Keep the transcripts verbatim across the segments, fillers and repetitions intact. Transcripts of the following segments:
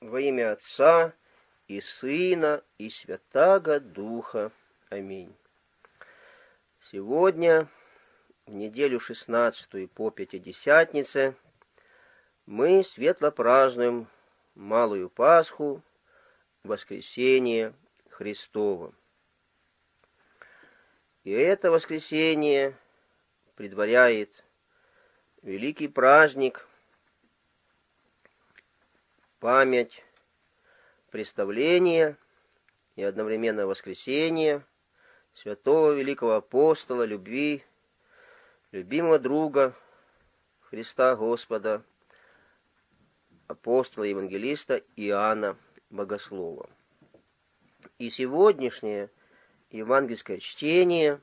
Во имя Отца и Сына и Святаго Духа. Аминь. Сегодня, в неделю шестнадцатую по Пятидесятнице, мы светло празднуем Малую Пасху, Воскресение Христово. И это воскресение предваряет великий праздник, память, представление и одновременно воскресение святого великого апостола любви, любимого друга Христа Господа, апостола евангелиста Иоанна Богослова. И сегодняшнее евангельское чтение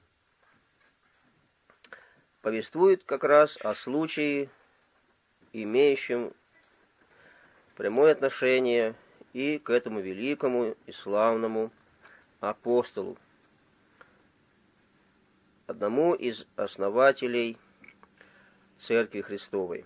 повествует как раз о случае, имеющем прямое отношение и к этому великому и славному апостолу, одному из основателей Церкви Христовой.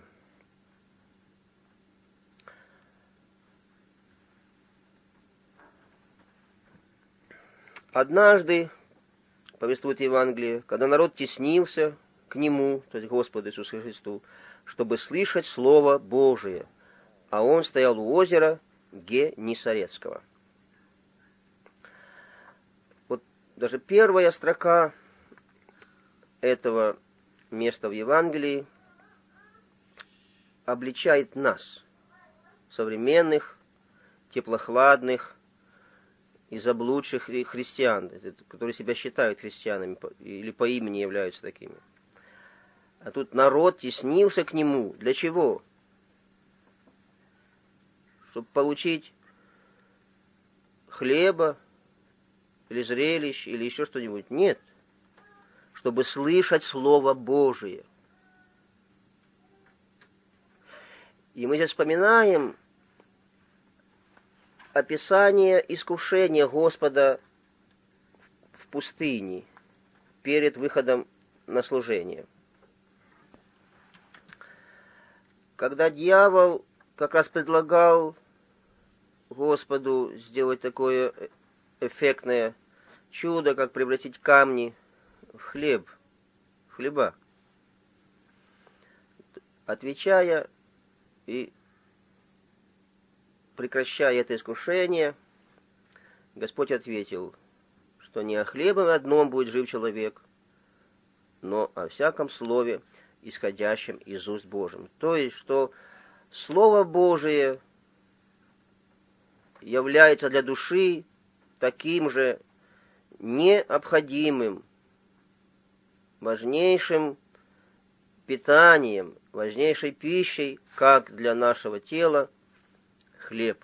Однажды, повествует Евангелие, когда народ теснился к Нему, то есть Господу Иисусу Христу, чтобы слышать Слово Божие, а Он стоял у озера Генесарецкого. Вот даже первая строка этого места в Евангелии обличает нас, современных, теплохладных и заблудших христиан, которые себя считают христианами или по имени являются такими. А тут народ теснился к Нему. Для чего? Чтобы получить хлеба, или зрелищ, или еще что-нибудь. Нет. Чтобы слышать Слово Божие. И мы здесь вспоминаем описание искушения Господа в пустыне перед выходом на служение. Когда дьявол как раз предлагал Господу сделать такое эффектное чудо, как превратить камни в хлеб, в хлеба. Отвечая и прекращая это искушение, Господь ответил, что не о хлебе одном будет жив человек, но о всяком слове, исходящем из уст Божьих. То есть, что Слово Божие является для души таким же необходимым, важнейшим питанием, важнейшей пищей, как для нашего тела хлеб.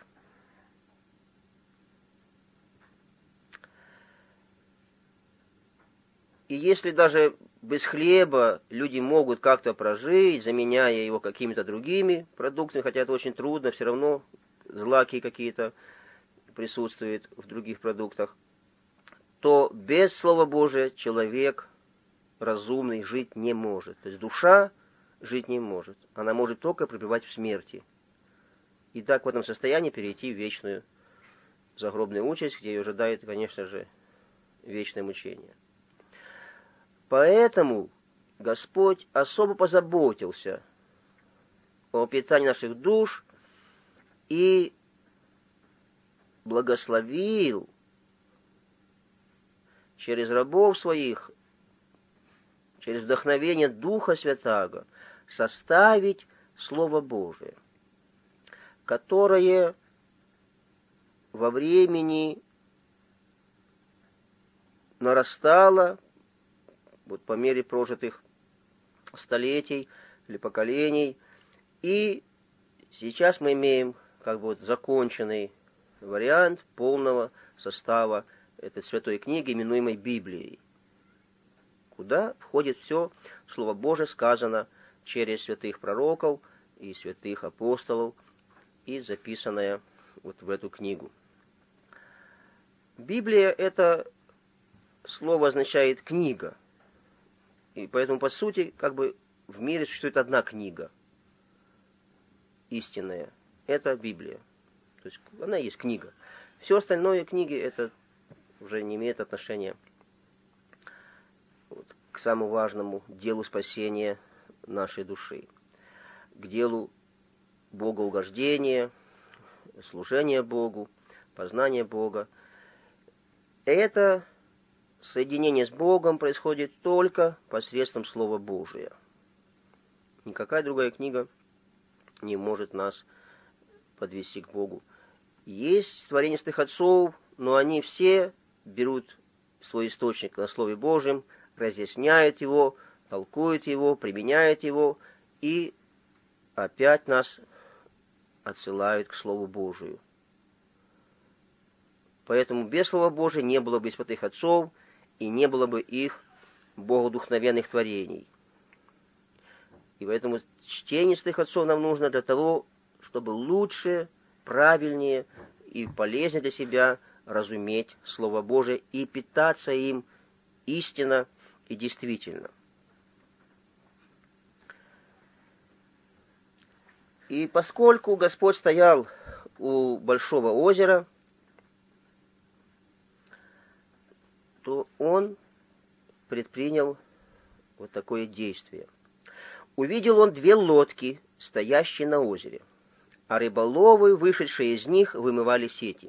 И если даже без хлеба люди могут как-то прожить, заменяя его какими-то другими продуктами, хотя это очень трудно, все равно злаки какие-то присутствуют в других продуктах, то без Слова Божия человек разумный жить не может. То есть душа жить не может. Она может только пребывать в смерти. И так в этом состоянии перейти в вечную загробную участь, где ее ожидает, конечно же, вечное мучение. Поэтому Господь особо позаботился о питании наших душ и благословил через рабов своих, через вдохновение Духа Святаго, составить Слово Божие, которое во времени нарастало, вот по мере прожитых столетий или поколений, и сейчас мы имеем как бы вот законченный вариант полного состава этой святой книги, именуемой Библией, куда входит все Слово Божие, сказано через святых пророков и святых апостолов, и записанное вот в эту книгу. Библия — это слово означает «книга». И поэтому, по сути, как бы в мире существует одна книга истинная. Это Библия. То есть она есть книга. Все остальное книги это уже не имеет отношения вот, к самому важному делу спасения нашей души, к делу богоугождения, служения Богу, познания Бога. Это соединение с Богом происходит только посредством Слова Божия. Никакая другая книга не может нас подвести к Богу. Есть творения святых отцов, но они все берут свой источник на Слове Божьем, разъясняют его, толкуют его, применяют его и опять нас отсылают к Слову Божию. Поэтому без Слова Божия не было бы святых отцов и не было бы их богодухновенных творений. И поэтому чтение святых отцов нам нужно для того, чтобы лучше, правильнее и полезнее для себя разуметь Слово Божие и питаться им истинно и действительно. И поскольку Господь стоял у большого озера, то Он предпринял вот такое действие. Увидел Он две лодки, стоящие на озере, а рыболовы, вышедшие из них, вымывали сети.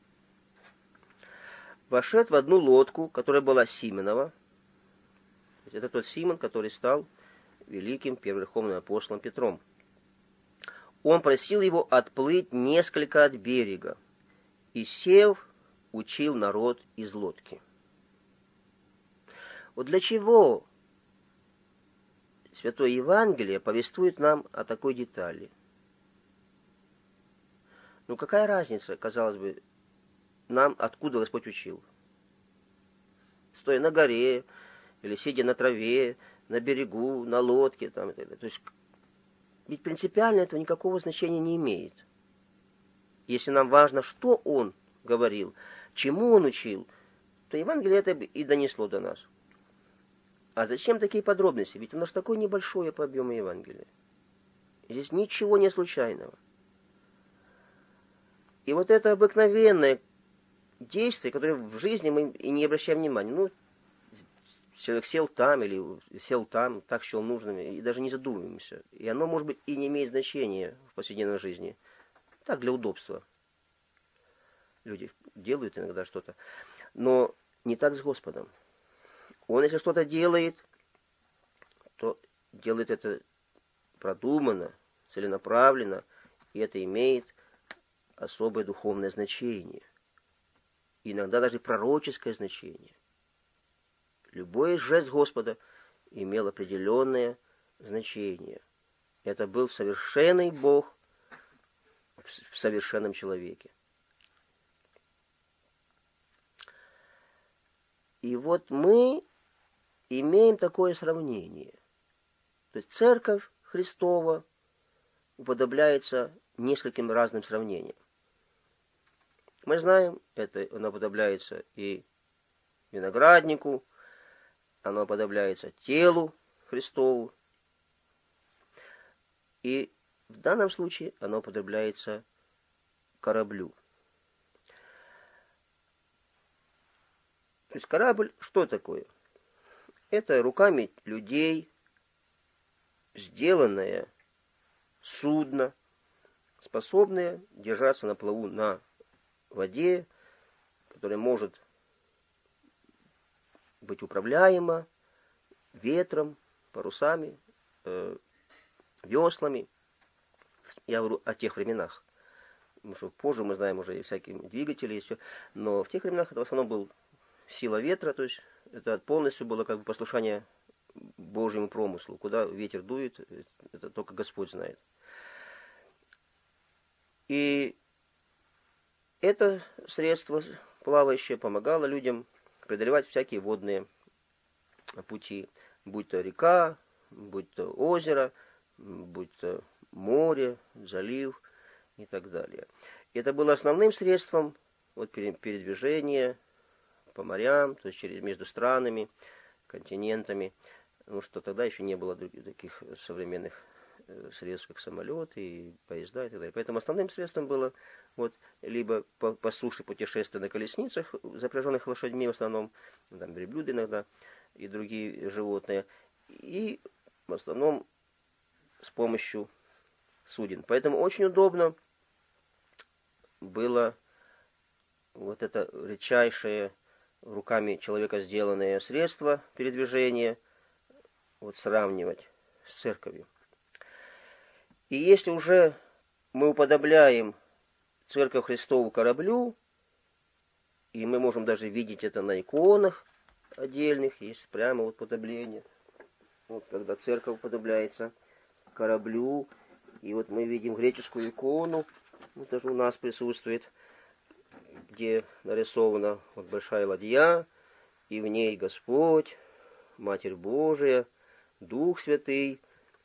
Вошед в одну лодку, которая была Симонова, это тот Симон, который стал великим первоверховным апостолом Петром. Он просил его отплыть несколько от берега, и, сев, учил народ из лодки. Вот для чего Святое Евангелие повествует нам о такой детали? Ну, какая разница, казалось бы, нам, откуда Господь учил? Стоя на горе, или сидя на траве, на берегу, на лодке, там, и так далее. То есть, ведь принципиально этого никакого значения не имеет. Если нам важно, что Он говорил, чему Он учил, то Евангелие это и донесло до нас. А зачем такие подробности? Ведь оно же такое небольшое по объему Евангелия. Здесь ничего не случайного. И вот это обыкновенное действие, которое в жизни мы и не обращаем внимания. Ну, человек сел там или сел там, так счел нужным, и даже не задумываемся. И оно, может быть, и не имеет значения в повседневной жизни. Так, для удобства. Люди делают иногда что-то. Но не так с Господом. Он, если что-то делает, то делает это продуманно, целенаправленно, и это имеет особое духовное значение. Иногда даже пророческое значение. Любой жест Господа имел определенное значение. Это был совершенный Бог в совершенном человеке. И вот мы имеем такое сравнение. То есть церковь Христова уподобляется нескольким разным сравнениям. Мы знаем, это оно уподобляется и винограднику, оно уподобляется телу Христову, и в данном случае оно уподобляется кораблю. То есть корабль что такое? Это руками людей сделанное судно, способное держаться на плаву на воде, которое может быть управляемо ветром, парусами, э, веслами. Я говорю о тех временах. Потому что позже мы знаем уже и всякие двигатели, и все. Но в тех временах это в основном был сила ветра, то есть это полностью было как бы послушание Божьему промыслу. Куда ветер дует, это только Господь знает. И это средство плавающее помогало людям преодолевать всякие водные пути, будь то река, будь то озеро, будь то море, залив и так далее. И это было основным средством вот, передвижения по морям, то есть через, между странами, континентами, потому что тогда еще не было других таких современных средств, как самолеты и поезда и так далее. Поэтому основным средством было вот либо по, по суше путешествия на колесницах, запряженных лошадьми в основном, там верблюды иногда и другие животные, и в основном с помощью суден. Поэтому очень удобно было вот это редчайшее руками человека сделанное средство передвижения вот сравнивать с церковью. И если уже мы уподобляем Церковь Христову кораблю, и мы можем даже видеть это на иконах отдельных, есть прямо вот уподобление, вот когда церковь уподобляется кораблю, и вот мы видим греческую икону, вот даже у нас присутствует, где нарисована вот большая ладья, и в ней Господь, Матерь Божия, Дух Святый,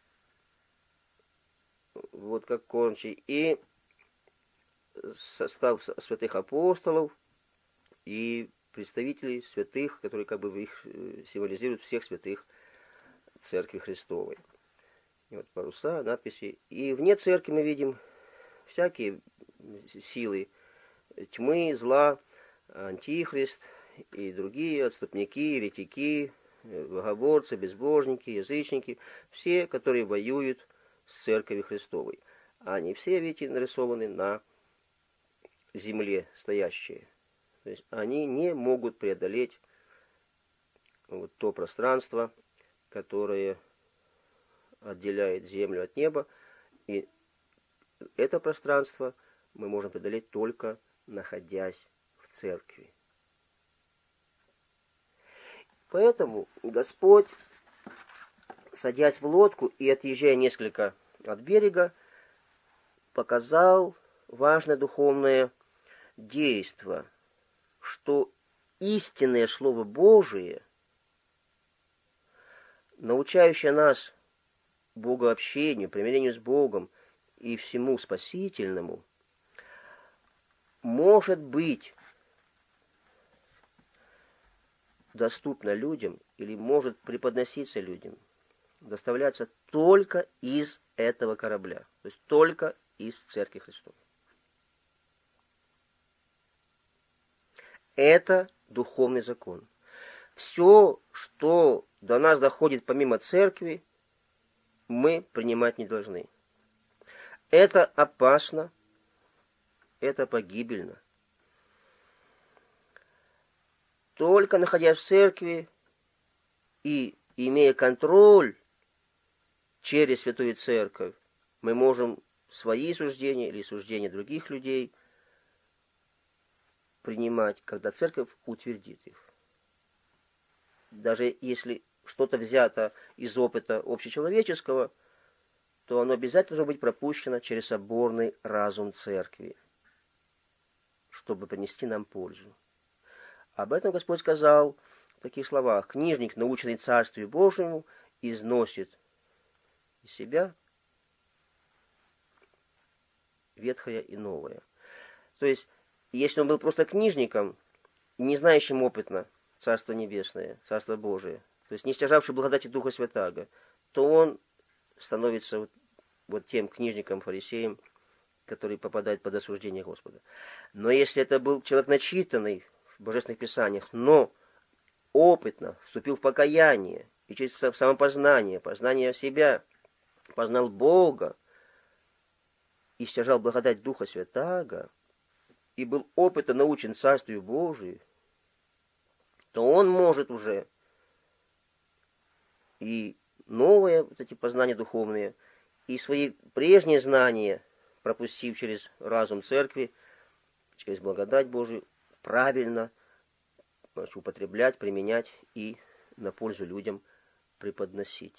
вот как кормчий, и состав святых апостолов и представителей святых, которые как бы их символизируют всех святых Церкви Христовой. И вот паруса, надписи. И вне церкви мы видим всякие силы тьмы, зла, антихрист и другие отступники, еретики, богоборцы, безбожники, язычники, все, которые воюют с Церковью Христовой. Они все, видите, нарисованы на земле стоящие. То есть они не могут преодолеть вот то пространство, которое отделяет землю от неба. И это пространство мы можем преодолеть только находясь в церкви. Поэтому Господь, садясь в лодку и отъезжая несколько от берега, показал важное духовное действо, что истинное Слово Божие, научающее нас богообщению, примирению с Богом и всему спасительному, может быть доступно людям или может преподноситься людям, доставляться только из этого корабля, то есть только из Церкви Христовой. Это духовный закон. Все, что до нас доходит помимо церкви, мы принимать не должны. Это опасно, это погибельно. Только находясь в церкви и имея контроль через Святую Церковь, мы можем свои суждения или суждения других людей принимать, когда Церковь утвердит их. Даже если что-то взято из опыта общечеловеческого, то оно обязательно должно быть пропущено через соборный разум Церкви, чтобы принести нам пользу. Об этом Господь сказал в таких словах: «Книжник, наученный Царствию Божьему, износит из себя ветхое и новое». То есть, если он был просто книжником, не знающим опытно Царство Небесное, Царство Божие, то есть не стяжавший благодати Духа Святаго, то он становится вот, вот тем книжником-фарисеем, который попадает под осуждение Господа. Но если это был человек начитанный в Божественных Писаниях, но опытно вступил в покаяние и через самопознание, познание себя, познал Бога и стяжал благодать Духа Святаго, и был опытно научен Царствию Божию, то он может уже и новые вот эти познания духовные, и свои прежние знания, пропустив через разум Церкви, через благодать Божию, правильно значит, употреблять, применять и на пользу людям преподносить.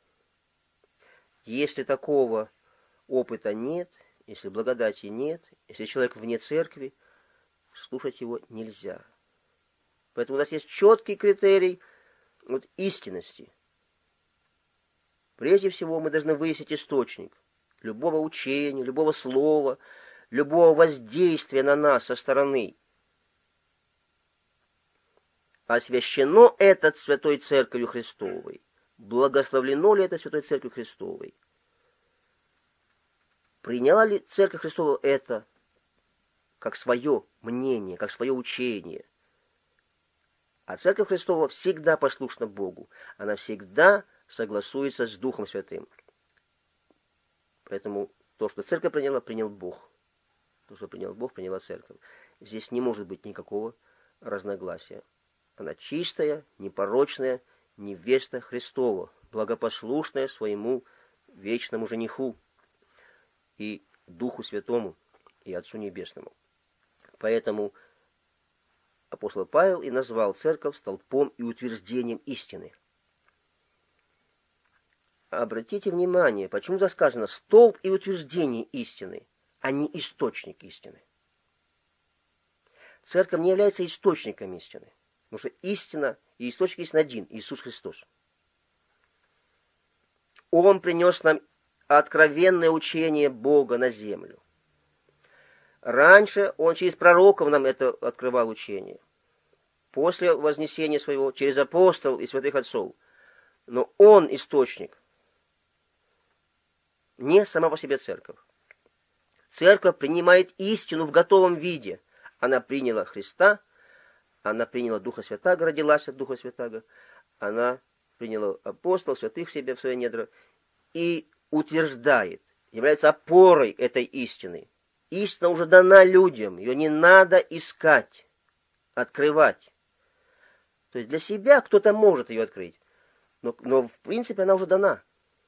Если такого опыта нет, если благодати нет, если человек вне Церкви, слушать его нельзя. Поэтому у нас есть четкий критерий вот, истинности. Прежде всего, мы должны выяснить источник любого учения, любого слова, любого воздействия на нас со стороны. Освящено это Святой Церковью Христовой? Благословлено ли это Святой Церковью Христовой? приняла ли Церковь Христова это как свое мнение, как свое учение? А Церковь Христова всегда послушна Богу. Она всегда согласуется с Духом Святым. Поэтому то, что Церковь приняла, принял Бог. То, что принял Бог, приняла Церковь. Здесь не может быть никакого разногласия. Она чистая, непорочная невеста Христова, благопослушная своему вечному жениху и Духу Святому и Отцу Небесному. Поэтому апостол Павел и назвал Церковь столпом и утверждением истины. Обратите внимание, почему-то сказано «столб и утверждение истины», а не источник истины. Церковь не является источником истины, потому что истина и источник истины один – Иисус Христос. Он принес нам откровенное учение Бога на землю. Раньше Он через пророков нам это открывал учение. После вознесения Своего через апостолов и святых отцов. Но Он источник, не сама по себе Церковь. Церковь принимает истину в готовом виде. Она приняла Христа, она приняла Духа Святаго, родилась от Духа Святаго, она приняла апостолов, святых в себе, в свои недра, и утверждает, является опорой этой истины. Истина уже дана людям, ее не надо искать, открывать. То есть для себя кто-то может ее открыть, но, но в принципе она уже дана.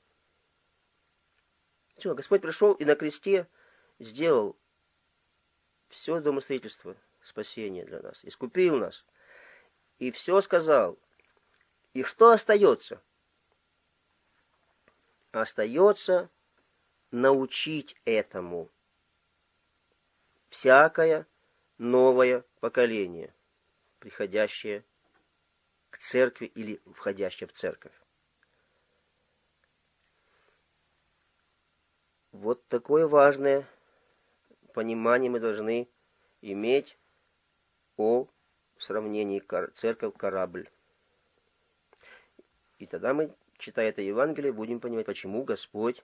Все, Господь пришел и на кресте сделал все домостроительство, спасение для нас, искупил нас, и все сказал. И что остается? Остается научить этому всякое новое поколение, приходящее к церкви или входящее в церковь. Вот такое важное понимание мы должны иметь о сравнении церковь-корабль. И тогда мы, читая это Евангелие, будем понимать, почему Господь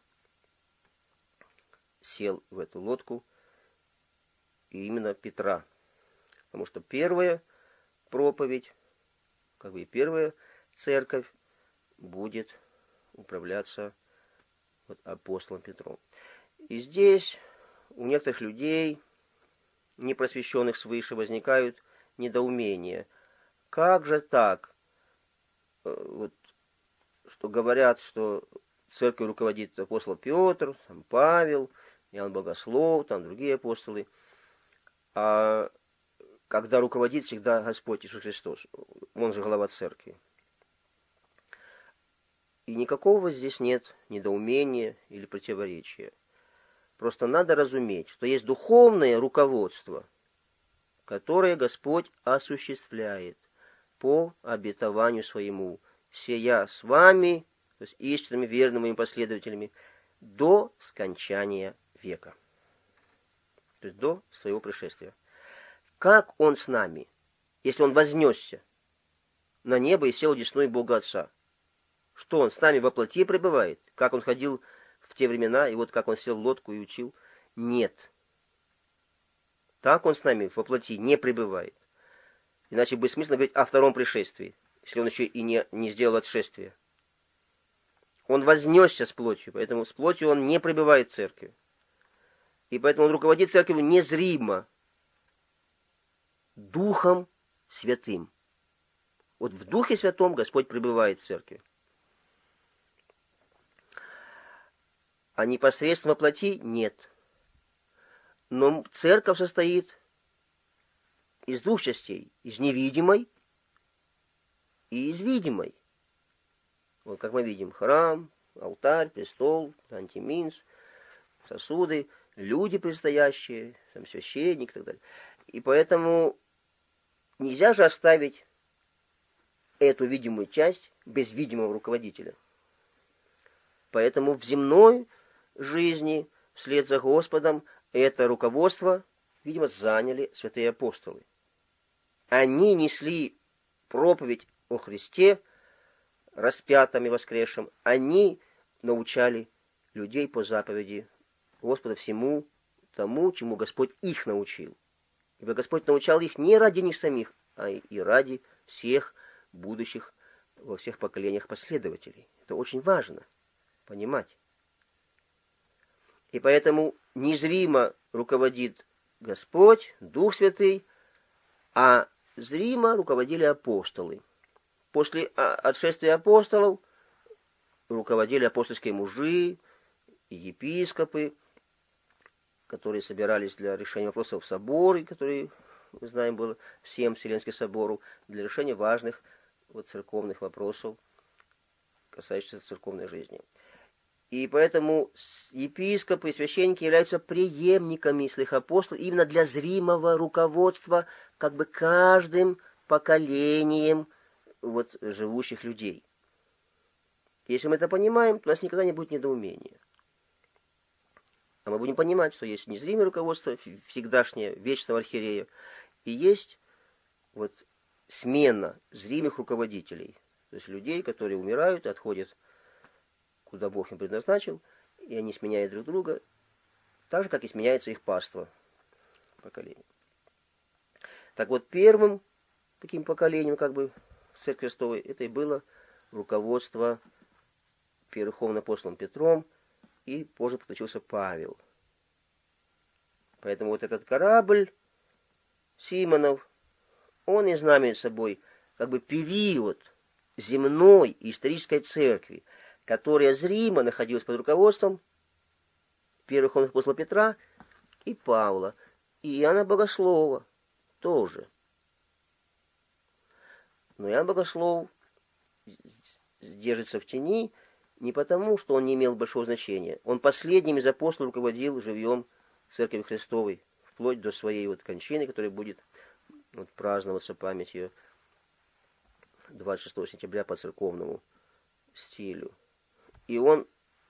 сел в эту лодку, и именно Петра. Потому что первая проповедь, как бы и первая церковь, будет управляться вот апостолом Петром. И здесь у некоторых людей, непросвещенных свыше, возникают недоумения. Как же так? Вот, что говорят, что церковь руководит апостол Петр, там Павел, Иоанн Богослов, там другие апостолы. А когда руководит всегда Господь Иисус Христос, Он же глава церкви. И никакого здесь нет недоумения или противоречия. Просто надо разуметь, что есть духовное руководство, которое Господь осуществляет по обетованию Своему, сея с вами, то есть истинными, верными и последователями, до скончания века. То есть до Своего пришествия. Как Он с нами, если Он вознесся на небо и сел одесную Бога Отца? Что Он с нами во плоти пребывает? Как Он ходил в те времена, и вот как Он сел в лодку и учил? Нет. Так Он с нами во плоти не пребывает. Иначе бессмысленно говорить о втором пришествии, если Он еще и не, не сделал отшествие. Он вознесся с плотью, поэтому с плотью Он не пребывает в церкви. И поэтому Он руководит церковью незримо, Духом Святым. Вот в Духе Святом Господь пребывает в церкви. А непосредственно во плоти нет. Но церковь состоит из двух частей. Из невидимой и из видимой. Вот как мы видим, храм, алтарь, престол, антиминс, сосуды, люди предстоящие, сам священник и так далее. И поэтому нельзя же оставить эту видимую часть без видимого руководителя. Поэтому в земной жизни, вслед за Господом, это руководство, видимо, заняли святые апостолы. Они несли проповедь о Христе, распятом и воскресшем. Они научали людей по заповеди Господа всему тому, чему Господь их научил. Ибо Господь научал их не ради них самих, а и ради всех будущих во всех поколениях последователей. Это очень важно понимать. И поэтому незримо руководит Господь, Дух Святый, а зримо руководили апостолы. После отшествия апостолов руководили апостольские мужи и епископы, которые собирались для решения вопросов в соборе, который, мы знаем, был всем Вселенским собору, для решения важных вот, церковных вопросов, касающихся церковной жизни. И поэтому епископы и священники являются преемниками своих апостолов именно для зримого руководства как бы каждым поколением вот, живущих людей. Если мы это понимаем, то у нас никогда не будет недоумения. А мы будем понимать, что есть незримое руководство, всегдашнее, вечного архиерея, и есть вот смена зримых руководителей, то есть людей, которые умирают, отходят, куда Бог им предназначил, и они сменяют друг друга, так же, как и сменяется их паства поколения. Так вот, первым таким поколением, как бы, Церкви Христовой, это и было руководство первым апостолом Петром, и позже подключился Павел. Поэтому вот этот корабль Симонов, он и знаменует собой как бы период земной исторической церкви, которая зримо находилась под руководством первых апостола Петра и Павла, и Иоанна Богослова тоже. Но Иоанн Богослов держится в тени не потому, что он не имел большого значения. Он последним из апостолов руководил живьем Церкви Христовой, вплоть до своей вот кончины, которая будет вот, праздноваться памятью двадцать шестого сентября по церковному стилю. И он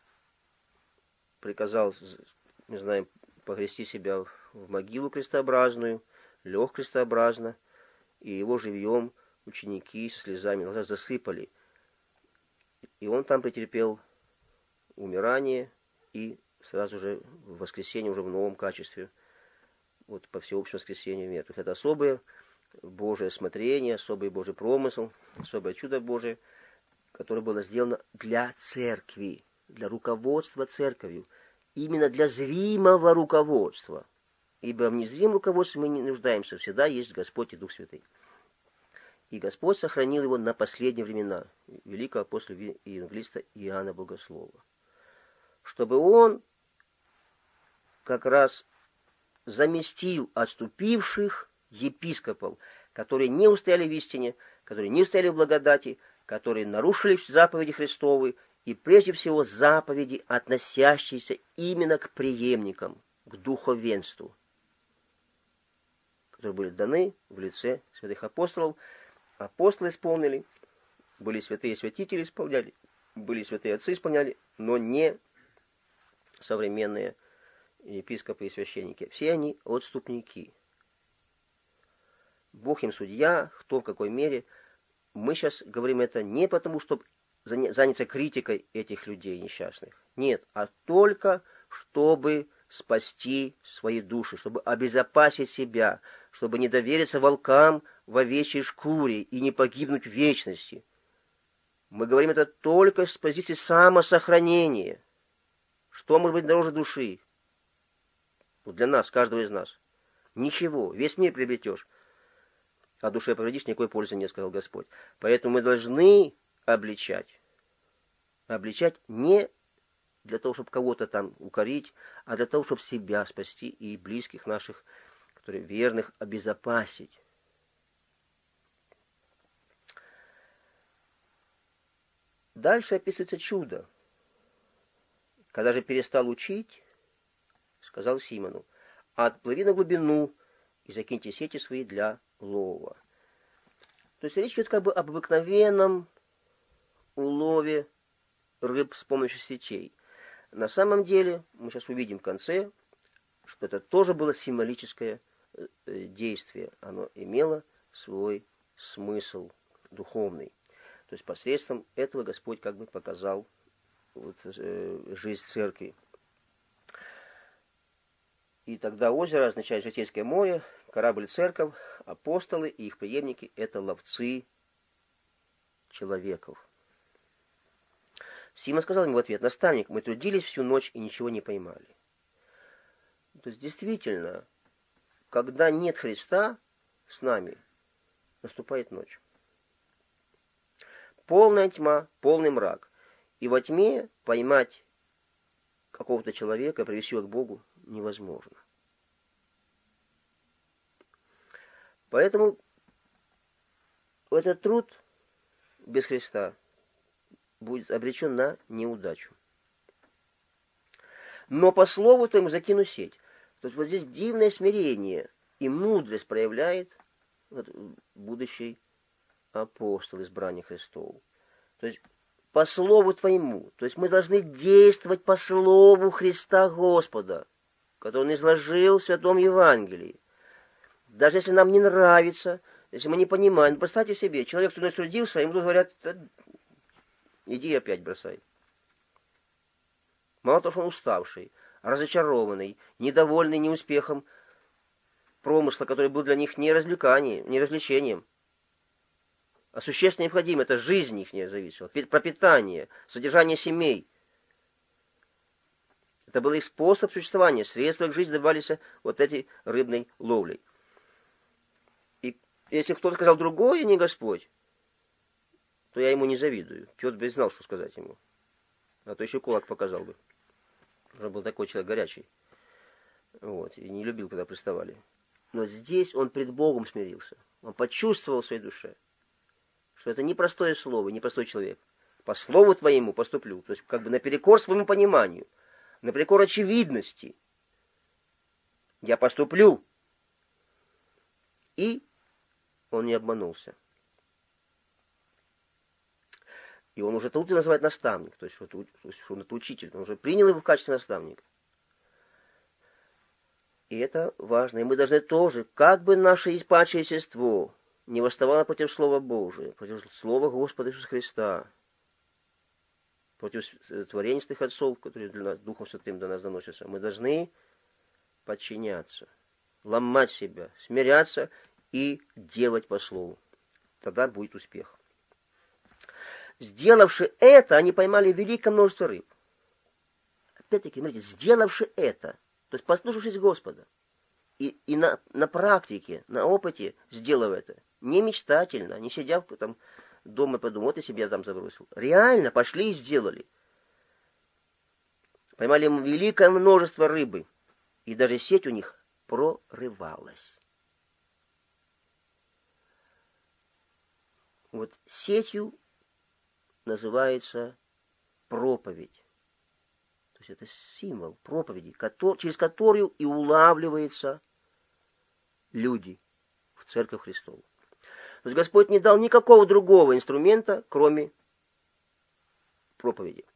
приказал, не знаю, погрести себя в могилу крестообразную, лег крестообразно, и его живьем ученики со слезами глаза засыпали. И он там претерпел умирание и сразу же в воскресенье уже в новом качестве, вот по всеобщему воскресению мертвых. Это особое Божие смотрение, особый Божий промысел, особое чудо Божие, которое было сделано для церкви, для руководства церковью, именно для зримого руководства. Ибо в незримом руководстве мы не нуждаемся, всегда есть Господь и Дух Святый. И Господь сохранил его на последние времена, великого апостола и евангелиста Иоанна Богослова, чтобы он как раз заместил отступивших епископов, которые не устояли в истине, которые не устояли в благодати, которые нарушили заповеди Христовы, и прежде всего заповеди, относящиеся именно к преемникам, к духовенству, которые были даны в лице святых апостолов. Апостолы исполнили, были святые святители исполняли, были святые отцы исполняли, но не современные епископы и священники. Все они отступники. Бог им судья, кто в какой мере. Мы сейчас говорим это не потому, чтобы заняться критикой этих людей несчастных. Нет, а только чтобы спасти свои души, чтобы обезопасить себя, чтобы не довериться волкам в овечьей шкуре и не погибнуть в вечности. Мы говорим это только с позиции самосохранения. Что может быть дороже души? Вот для нас, каждого из нас. Ничего, весь мир приобретешь, а душе повредишь, никакой пользы нет, сказал Господь. Поэтому мы должны обличать. Обличать не для того, чтобы кого-то там укорить, а для того, чтобы себя спасти и близких наших, которые верных, обезопасить. Дальше описывается чудо. Когда же перестал учить, сказал Симону: отплыви на глубину и закиньте сети свои для лова. То есть речь идет как бы об обыкновенном улове рыб с помощью сетей. На самом деле, мы сейчас увидим в конце, что это тоже было символическое действие. Оно имело свой смысл духовный. То есть посредством этого Господь как бы показал вот, жизнь церкви. И тогда озеро означает житейское море, корабль — церковь, апостолы и их преемники — это ловцы человеков. Сима сказал ему в ответ: наставник, мы трудились всю ночь и ничего не поймали. То есть действительно, когда нет Христа с нами, наступает ночь. Полная тьма, полный мрак. И во тьме поймать какого-то человека, привести его к Богу, невозможно. Поэтому этот труд без Христа будет обречен на неудачу. Но по слову твоему закину сеть. То есть вот здесь дивное смирение и мудрость проявляет вот будущий апостол, избрание Христову. То есть по слову твоему. То есть мы должны действовать по слову Христа Господа, который он изложил в Святом Евангелии. Даже если нам не нравится, если мы не понимаем. Представьте себе, человек всю ночь трудился, ему тут говорят: иди опять бросай. Мало того, что он уставший, разочарованный, недовольный неуспехом промысла, который был для них не развлеканием, не развлечением, а существенно необходимо. Это жизнь их не зависела, пропитание, содержание семей. Это был их способ существования, средства к жизни добывались вот этой рыбной ловлей. И если кто-то сказал другое, не Господь, то я ему не завидую. Тот бы знал, что сказать ему. А то еще кулак показал бы. Он был такой человек горячий. Вот, и не любил, когда приставали. Но здесь он пред Богом смирился. Он почувствовал в своей душе, что это не простое слово, не простой человек. По слову твоему поступлю. То есть как бы наперекор своему пониманию, наперекор очевидности. Я поступлю. И он не обманулся. И он уже тут и называет наставник, то есть, что, то есть он это учитель, он уже принял его в качестве наставника. И это важно. И мы должны тоже, как бы наше испачье естество не восставало против Слова Божия, против Слова Господа Иисуса Христа, против творенистых отцов, которые для нас, Духом Святым до нас доносятся, мы должны подчиняться, ломать себя, смиряться и делать по Слову. Тогда будет успех. Сделавши это, они поймали великое множество рыб. Опять-таки, смотрите, сделавши это, то есть послушавшись Господа, и, и на, на практике, на опыте, сделав это, не мечтательно, не сидя там дома и подумав: вот я себе там забросил. Реально пошли и сделали. Поймали великое множество рыбы, и даже сеть у них прорывалась. Вот сетью называется проповедь. То есть это символ проповеди, который, через которую и улавливаются люди в Церковь Христову. То есть Господь не дал никакого другого инструмента, кроме проповеди.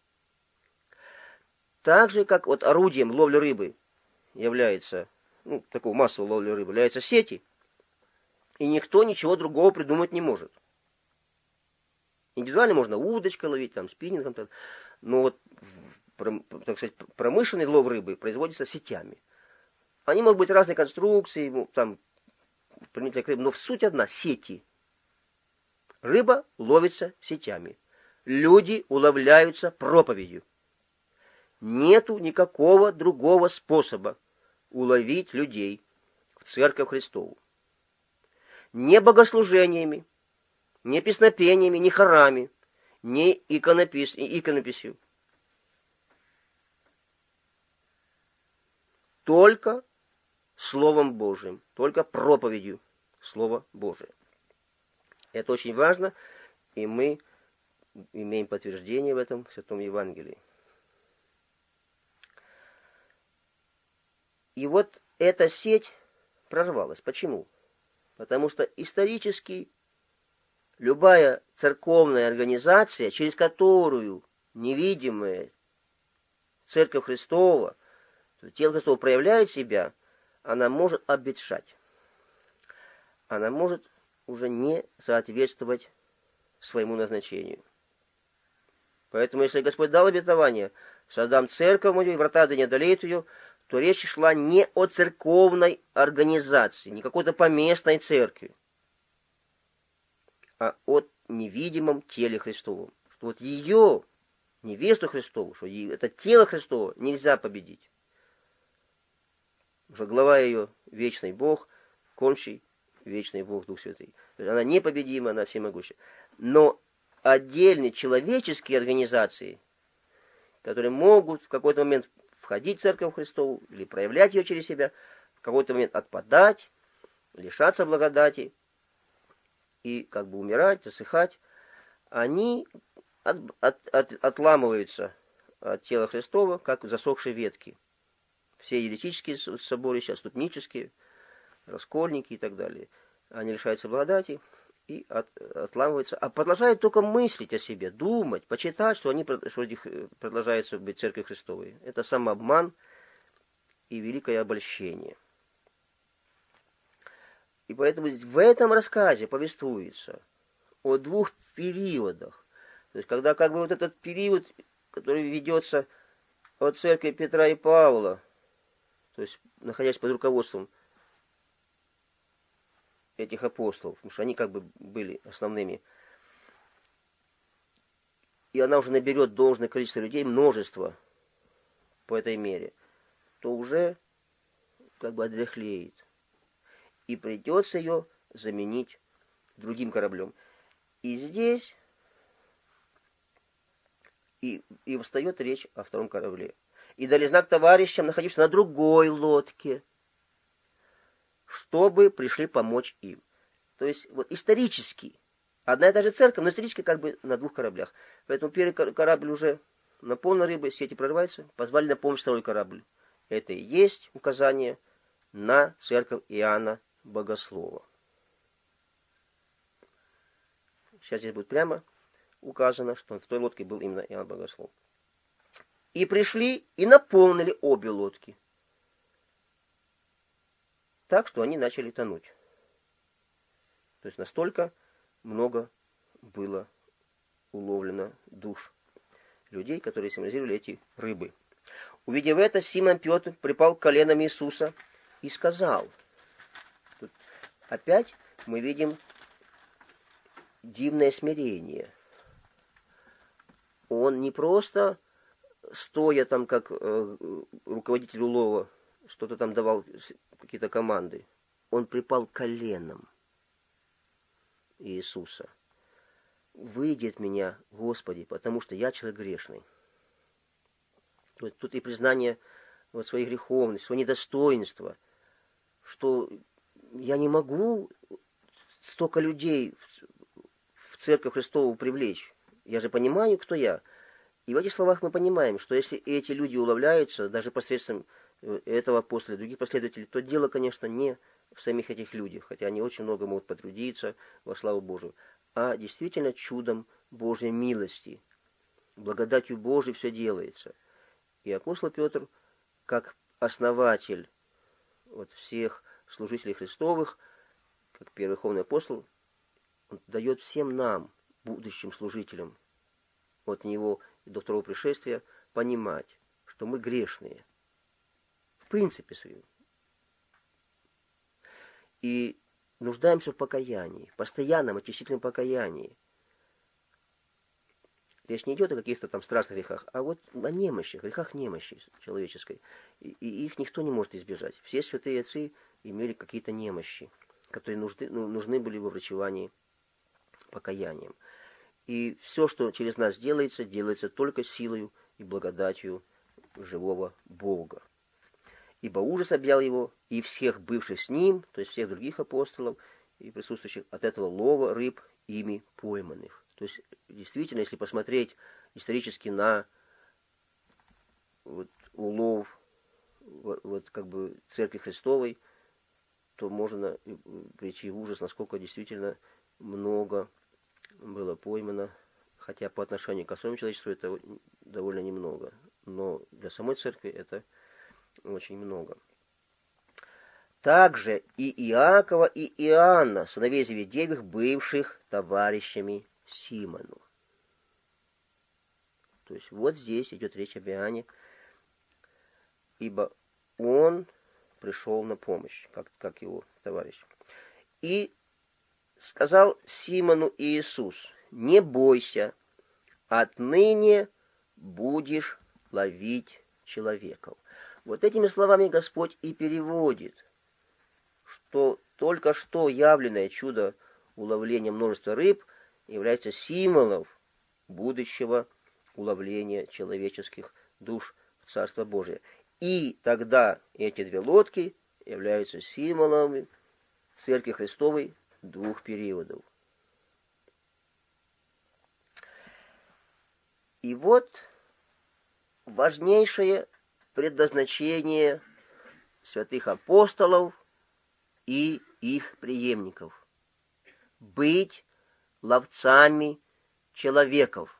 Так же, как вот орудием ловли рыбы является, ну, такого массового ловли рыбы, являются сети, и никто ничего другого придумать не может. Индивидуально можно удочкой ловить, там, спиннингом, там, но вот, так сказать, промышленный лов рыбы производится сетями. Они могут быть разной конструкции, там, применительно к рыбе, но в суть одна — сети. Рыба ловится сетями. Люди уловляются проповедью. Нету никакого другого способа уловить людей в Церковь Христову. Не богослужениями, не песнопениями, не хорами, не иконопис, иконописью. Только Словом Божиим, только проповедью Слова Божия. Это очень важно, и мы имеем подтверждение в этом в Святом Евангелии. И вот эта сеть прорвалась. Почему? Потому что исторически любая церковная организация, через которую невидимая Церковь Христова, тело Христово проявляет себя, она может обветшать. Она может уже не соответствовать своему назначению. Поэтому, если Господь дал обетование: создам церковь мою, и врата да не одолеют ее, то речь шла не о церковной организации, не какой-то поместной церкви, а о невидимом теле Христовом. Что вот ее, невесту Христову, что это тело Христово нельзя победить. Что глава ее вечный Бог, кончий вечный Бог, Дух Святый. Она непобедима, она всемогуща. Но отдельные человеческие организации, которые могут в какой-то момент входить в Церковь Христову или проявлять ее через себя, в какой-то момент отпадать, лишаться благодати и как бы умирать, засыхать, они от, от, от, отламываются от тела Христова, как засохшие ветки. Все еретические соборища, отступнические, раскольники и так далее. Они лишаются благодати и от, отламываются, а продолжают только мыслить о себе, думать, почитать, что они что их продолжаются быть Церковью Христовой. Это самообман и великое обольщение. И поэтому в этом рассказе повествуется о двух периодах. То есть, когда как бы вот этот период, который ведется от церкви Петра и Павла, то есть, находясь под руководством этих апостолов, потому что они как бы были основными, и она уже наберет должное количество людей, множество по этой мере, то уже как бы одряхлеет. И придется ее заменить другим кораблем. И здесь и, и встает речь о втором корабле. И дали знак товарищам, находившимся на другой лодке, чтобы пришли помочь им. То есть, вот исторически, одна и та же церковь, но исторически как бы на двух кораблях. Поэтому первый корабль уже на полной рыбы, сети прорываются, позвали на помощь второй корабль. Это и есть указание на церковь Иоанна Богослова. Сейчас здесь будет прямо указано, что в той лодке был именно Иоанн Богослов. И пришли и наполнили обе лодки. Так, что они начали тонуть. То есть настолько много было уловлено душ людей, которые символизировали эти рыбы. Увидев это, Симон Петр припал к коленам Иисуса и сказал. Тут опять мы видим дивное смирение. Он не просто, стоя там, как э, руководитель улова, что-то там давал, какие-то команды. Он припал к коленам Иисуса. «Выйди от меня, Господи, потому что я человек грешный». Вот тут и признание вот своей греховности, своего недостоинства, что я не могу столько людей в Церковь Христову привлечь. Я же понимаю, кто я. И в этих словах мы понимаем, что если эти люди уловляются, даже посредством этого апостола и других последователей, то дело, конечно, не в самих этих людях, хотя они очень много могут потрудиться во славу Божию, а действительно чудом Божьей милости. Благодатью Божией все делается. И апостол Петр, как основатель вот всех служителей Христовых, как первый верховный апостол, он дает всем нам, будущим служителям, от него до второго пришествия, понимать, что мы грешные. В принципе своем. И нуждаемся в покаянии, постоянном очистительном покаянии. Речь не идет о каких-то там страшных грехах, а вот о немощи, грехах немощи человеческой. И, и их никто не может избежать. Все святые отцы имели какие-то немощи, которые нужны, ну, нужны были во врачевании покаянием. И все, что через нас делается, делается только силою и благодатью живого Бога. Ибо ужас объял его и всех бывших с ним, то есть всех других апостолов и присутствующих от этого лова рыб, ими пойманных. То есть, действительно, если посмотреть исторически на вот, улов вот, вот, как бы Церкви Христовой, то можно прийти в ужас, насколько действительно много было поймано, хотя по отношению к особому человечеству это довольно немного, но для самой церкви это очень много. Также и Иакова, и Иоанна, сыновей Зеведеевых, бывших товарищами Симону. То есть вот здесь идет речь об Иоанне, ибо он пришел на помощь, как, как его товарищ. И сказал Симону Иисус: не бойся, отныне будешь ловить человеков. Вот этими словами Господь и переводит, что только что явленное чудо уловления множества рыб является символом будущего уловления человеческих душ в Царство Божие. И тогда эти две лодки являются символами Церкви Христовой двух периодов. И вот важнейшее предназначение святых апостолов и их преемников — быть ловцами человеков.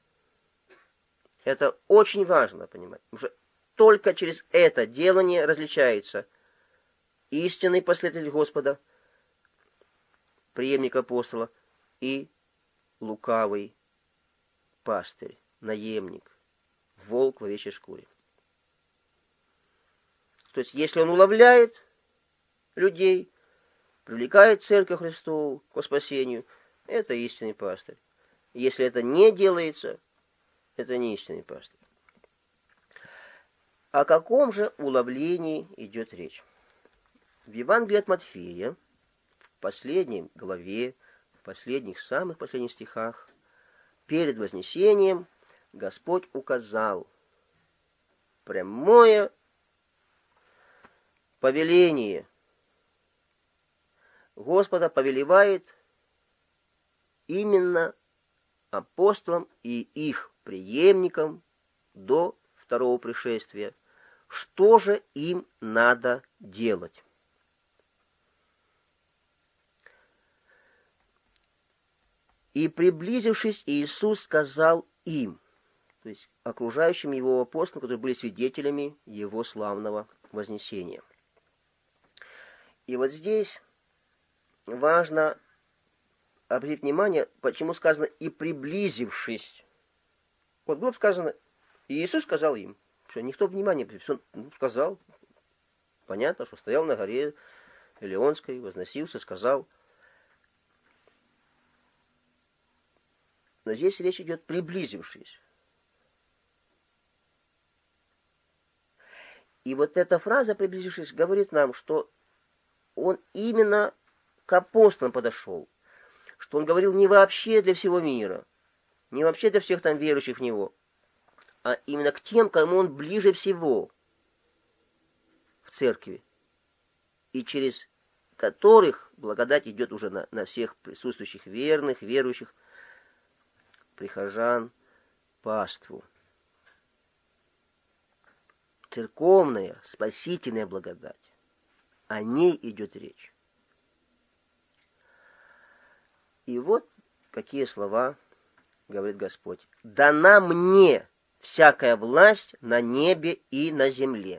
Это очень важно понимать, потому что только через это делание различается истинный последователь Господа, преемник апостола, и лукавый пастырь, наемник, волк в овечьей шкуре. То есть, если он уловляет людей, привлекает Церковь Христову к спасению, это истинный пастырь. Если это не делается, это не истинный пастырь. О каком же уловлении идет речь? В Евангелии от Матфея, в последней главе, в последних, самых последних стихах, перед Вознесением Господь указал прямое повеление. Господа повелевает именно апостолам и их преемникам до второго пришествия. Что же им надо делать? И, приблизившись, Иисус сказал им, то есть окружающим его апостолам, которые были свидетелями его славного вознесения. И вот здесь важно обратить внимание, почему сказано «и приблизившись». Вот было сказано, и Иисус сказал им. Все, никто внимания, все ну, сказал. Понятно, что стоял на горе Илионской, возносился, сказал. Но здесь речь идет приблизившись. И вот эта фраза «приблизившись» говорит нам, что он именно к апостолам подошел, что он говорил не вообще для всего мира, не вообще для всех там верующих в него, а именно к тем, кому он ближе всего в церкви, и через которых благодать идет уже на, на всех присутствующих верных, верующих, прихожан, паству. Церковная, спасительная благодать. О ней идет речь. И вот какие слова говорит Господь. «Дана мне всякая власть на небе и на земле».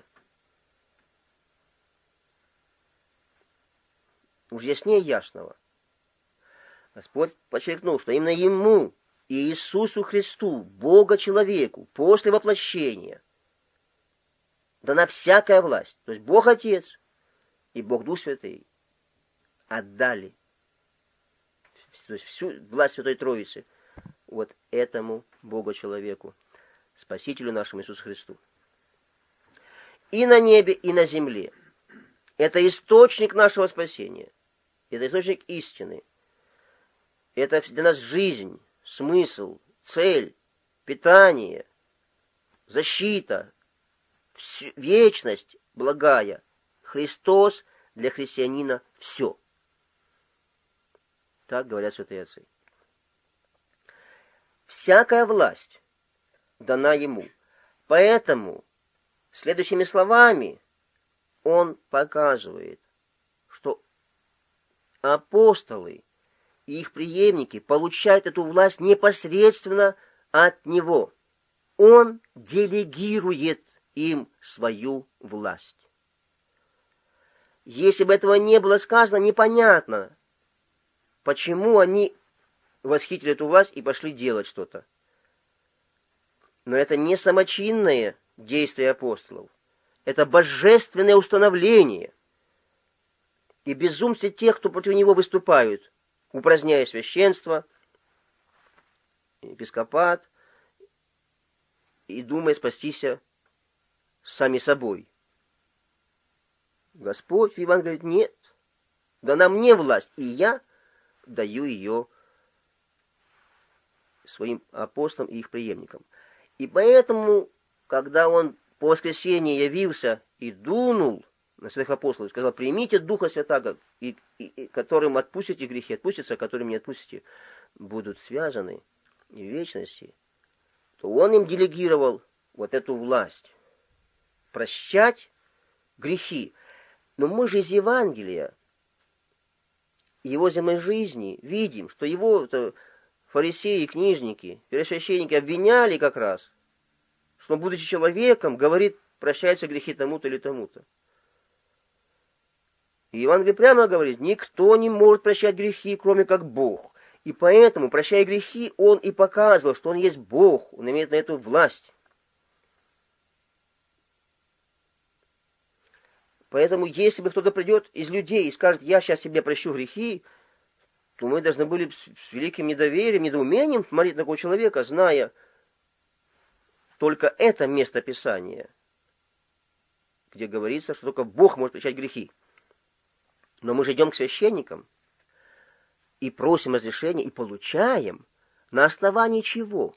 Уж яснее ясного. Господь подчеркнул, что именно Ему, Иисусу Христу, Бога-человеку, после воплощения, дана всякая власть. То есть Бог Отец и Бог Дух Святый отдали, то есть всю власть Святой Троицы, вот этому Богу-человеку, Спасителю нашему Иисусу Христу. И на небе, и на земле. Это источник нашего спасения. Это источник истины. Это для нас жизнь, смысл, цель, питание, защита, вечность благая. Христос для христианина все. Так говорят святые отцы. Всякая власть дана Ему. Поэтому следующими словами Он показывает, что апостолы и их преемники получают эту власть непосредственно от Него. Он делегирует им свою власть. Если бы этого не было сказано, непонятно, почему они восхитили эту власть и пошли делать что-то. Но это не самочинное действие апостолов. Это божественное установление. И безумцы тех, кто против него выступают, упраздняя священство, епископат, и думая спастись сами собой. Господь в Евангелии говорит: нет, дана мне власть, и я даю ее своим апостолам и их преемникам. И поэтому, когда он по воскресенье явился и дунул на святых апостолов, сказал: примите Духа Святаго, и, и, и которым отпустите грехи, отпустятся, а которым не отпустите, будут связаны в вечности, то он им делегировал вот эту власть прощать грехи. Но мы же из Евангелия, его земной жизни, видим, что его это, фарисеи и книжники, первосвященники обвиняли как раз, что он, будучи человеком, говорит: прощаются грехи тому-то или тому-то. И Евангелие прямо говорит: никто не может прощать грехи, кроме как Бог. И поэтому, прощая грехи, он и показывал, что он есть Бог, он имеет на эту власть. Поэтому, если бы кто-то придет из людей и скажет: я сейчас себе прощу грехи, то мы должны были с великим недоверием, недоумением смотреть на такого человека, зная только это место Писания, где говорится, что только Бог может прощать грехи. Но мы же идем к священникам и просим разрешения, и получаем. На основании чего?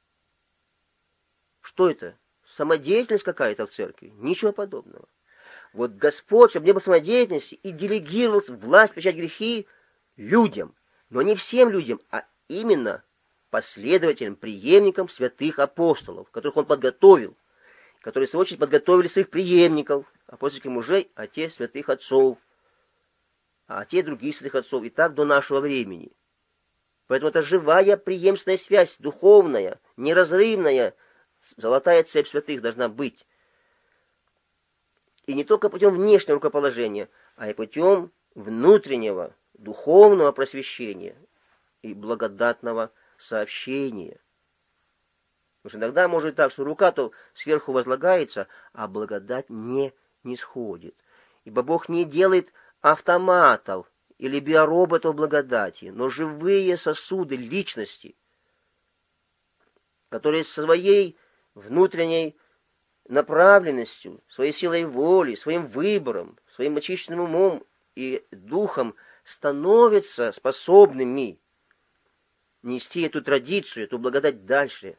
Что это? Самодеятельность какая-то в церкви? Ничего подобного. Вот Господь, чтобы не было самодеятельности, и делегировал власть прощать грехи людям. Но не всем людям, а именно последователям, преемникам святых апостолов, которых он подготовил, которые, в свою очередь, подготовили своих преемников, апостольских мужей, а те святых отцов, а те других святых отцов, и так до нашего времени. Поэтому это живая преемственная связь, духовная, неразрывная, золотая цепь святых должна быть. И не только путем внешнего рукоположения, а и путем внутреннего, духовного просвещения и благодатного сообщения. Потому что иногда может быть так, что рука то сверху возлагается, а благодать не нисходит. Ибо Бог не делает автоматов или биороботов благодати, но живые сосуды личности, которые своей внутренней направленностью, своей силой воли, своим выбором, своим очищенным умом и духом становятся способными нести эту традицию, эту благодать дальше.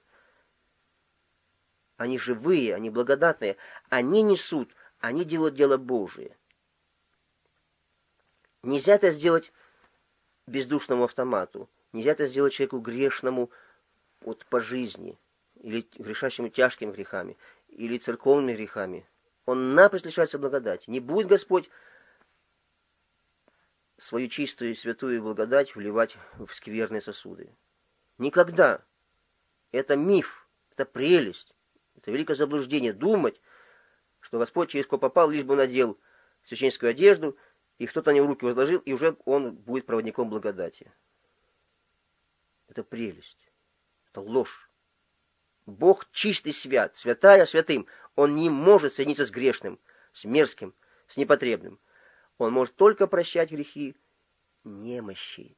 Они живые, они благодатные, они несут, они делают дело Божие. Нельзя это сделать бездушному автомату, нельзя это сделать человеку грешному вот, по жизни, или грешащему тяжкими грехами, или церковными грехами. Он напрочь лишается благодати. Не будет Господь свою чистую и святую благодать вливать в скверные сосуды. Никогда. Это миф, это прелесть, это великое заблуждение думать, что Господь через кого попал, лишь бы надел священническую одежду, и кто-то на него руки возложил, и уже он будет проводником благодати. Это прелесть, это ложь. Бог чистый свят, святая святым. Он не может соединиться с грешным, с мерзким, с непотребным. Он может только прощать грехи немощи.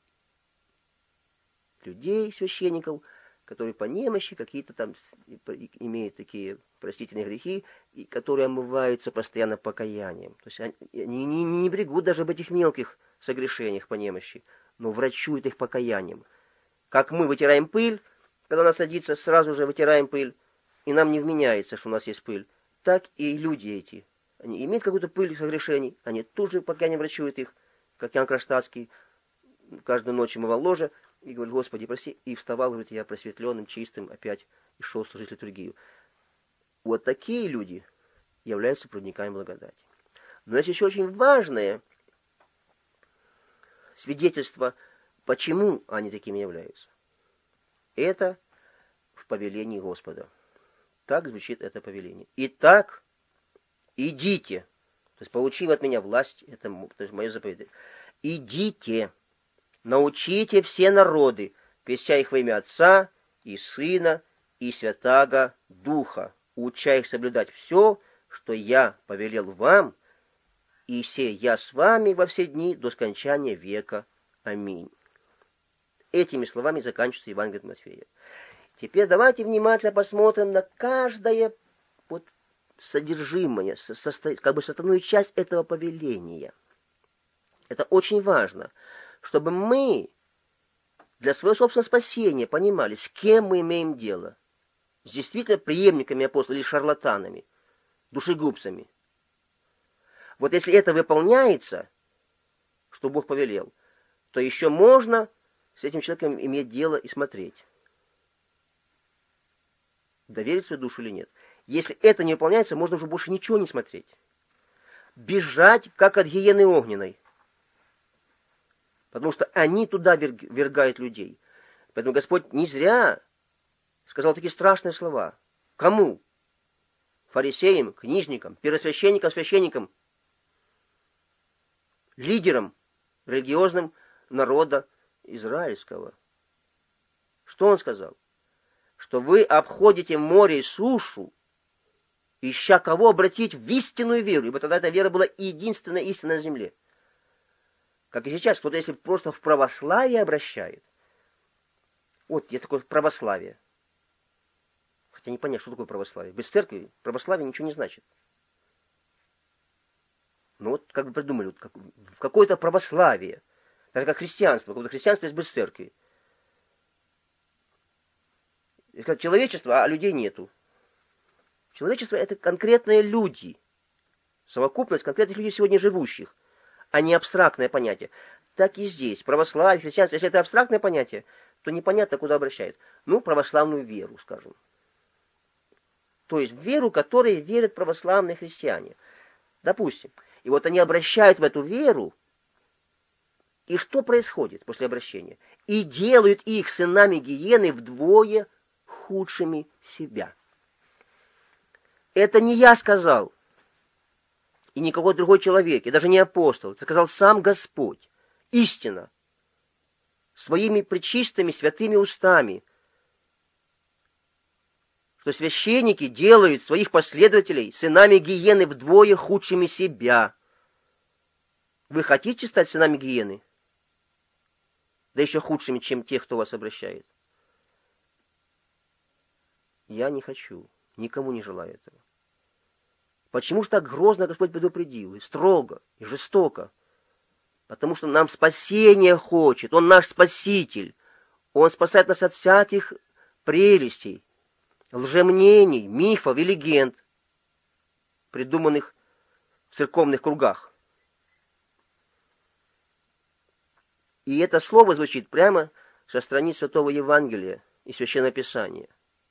Людей, священников, которые по немощи какие-то там имеют такие простительные грехи, и которые омываются постоянно покаянием. То есть они не, не, не брегут даже об этих мелких согрешениях по немощи, но врачуют их покаянием. Как мы вытираем пыль, когда она садится, сразу же вытираем пыль, и нам не вменяется, что у нас есть пыль, так и люди эти. Они имеют какую-то пыль согрешений, они тут же покаянием врачуют их, как Иоанн Кронштадтский каждую ночь мывал ложе, и говорит: Господи, прости, и вставал, говорит, я просветленным, чистым, опять и шел служить литургию. Вот такие люди являются проводниками благодати. Но есть еще очень важное свидетельство, почему они такими являются. Это в повелении Господа. Так звучит это повеление. Итак, идите, то есть получив от меня власть, это то есть мое заповедание, идите, научите все народы, крестя их во имя Отца и Сына и Святаго Духа, уча их соблюдать все, что я повелел вам, и се я с вами во все дни до скончания века. Аминь. Этими словами заканчивается Евангелие от Матфея. Теперь давайте внимательно посмотрим на каждое вот содержимое, как бы составную часть этого повеления. Это очень важно, чтобы мы для своего собственного спасения понимали, с кем мы имеем дело. С действительно преемниками апостола или шарлатанами, душегубцами. Вот если это выполняется, что Бог повелел, то еще можно с этим человеком иметь дело и смотреть, доверить свою душу или нет. Если это не выполняется, можно уже больше ничего не смотреть. Бежать, как от гиены огненной. Потому что они туда вергают людей. Поэтому Господь не зря сказал такие страшные слова. Кому? Фарисеям, книжникам, первосвященникам, священникам, лидерам религиозным народа израильского. Что он сказал? Что вы обходите море и сушу, ища кого обратить в истинную веру, ибо тогда эта вера была единственная истина на земле. Как и сейчас, кто-то если просто в православие обращает, вот есть такое православие. Хотя не понятно, что такое православие. Без церкви православие ничего не значит. Ну вот как бы придумали, вот, как, какое-то православие, так как христианство, какое-то христианство есть без церкви. Сказать, человечество, а людей нету. Человечество — это конкретные люди, совокупность конкретных людей, сегодня живущих, а не абстрактное понятие. Так и здесь. Православие, христианство, если это абстрактное понятие, то непонятно, куда обращает. Ну, православную веру, скажем. То есть в веру, которой верят православные христиане. Допустим. И вот они обращают в эту веру, и что происходит после обращения? И делают их сынами гиены вдвое худшими себя. Это не я сказал, и никакой другой человек, и даже не апостол. Это сказал сам Господь. Истина. Своими пречистыми святыми устами. Что священники делают своих последователей сынами гиены вдвое худшими себя. Вы хотите стать сынами гиены? Да еще худшими, чем те, кто вас обращает. Я не хочу, никому не желаю этого. Почему же так грозно Господь предупредил, и строго, и жестоко? Потому что нам спасение хочет, Он наш Спаситель. Он спасает нас от всяких прелестей, лжемнений, мифов и легенд, придуманных в церковных кругах. И это слово звучит прямо со страниц Святого Евангелия и Священного Писания.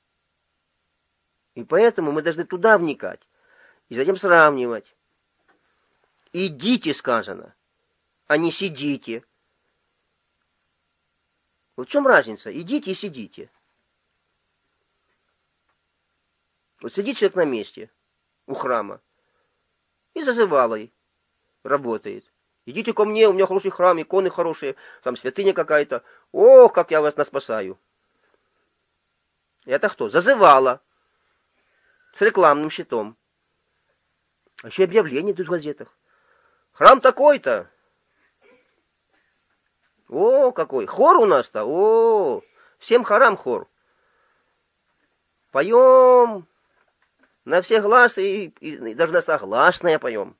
И поэтому мы должны туда вникать и затем сравнивать. Идите, сказано, а не сидите. Вот в чем разница? Идите и сидите. Вот сидит человек на месте у храма и зазывалой работает. Идите ко мне, у меня хороший храм, иконы хорошие, там святыня какая-то. Ох, как я вас наспасаю. Это кто? Зазывала. С рекламным щитом. А еще объявления идут в газетах. Храм такой-то. О, какой. Хор у нас-то. О, всем хорам хор. Поем на все гласы и, и, и даже на согласные поем.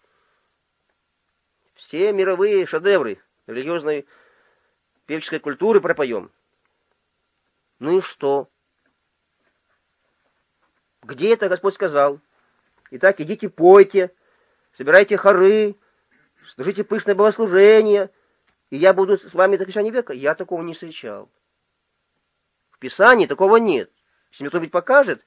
Все мировые шедевры религиозной певческой культуры пропоем. Ну и что? Где это Господь сказал? Итак, идите пойте, собирайте хоры, служите пышное богослужение, и я буду с вами до окончания века. Я такого не встречал. В Писании такого нет. Если мне кто-нибудь покажет,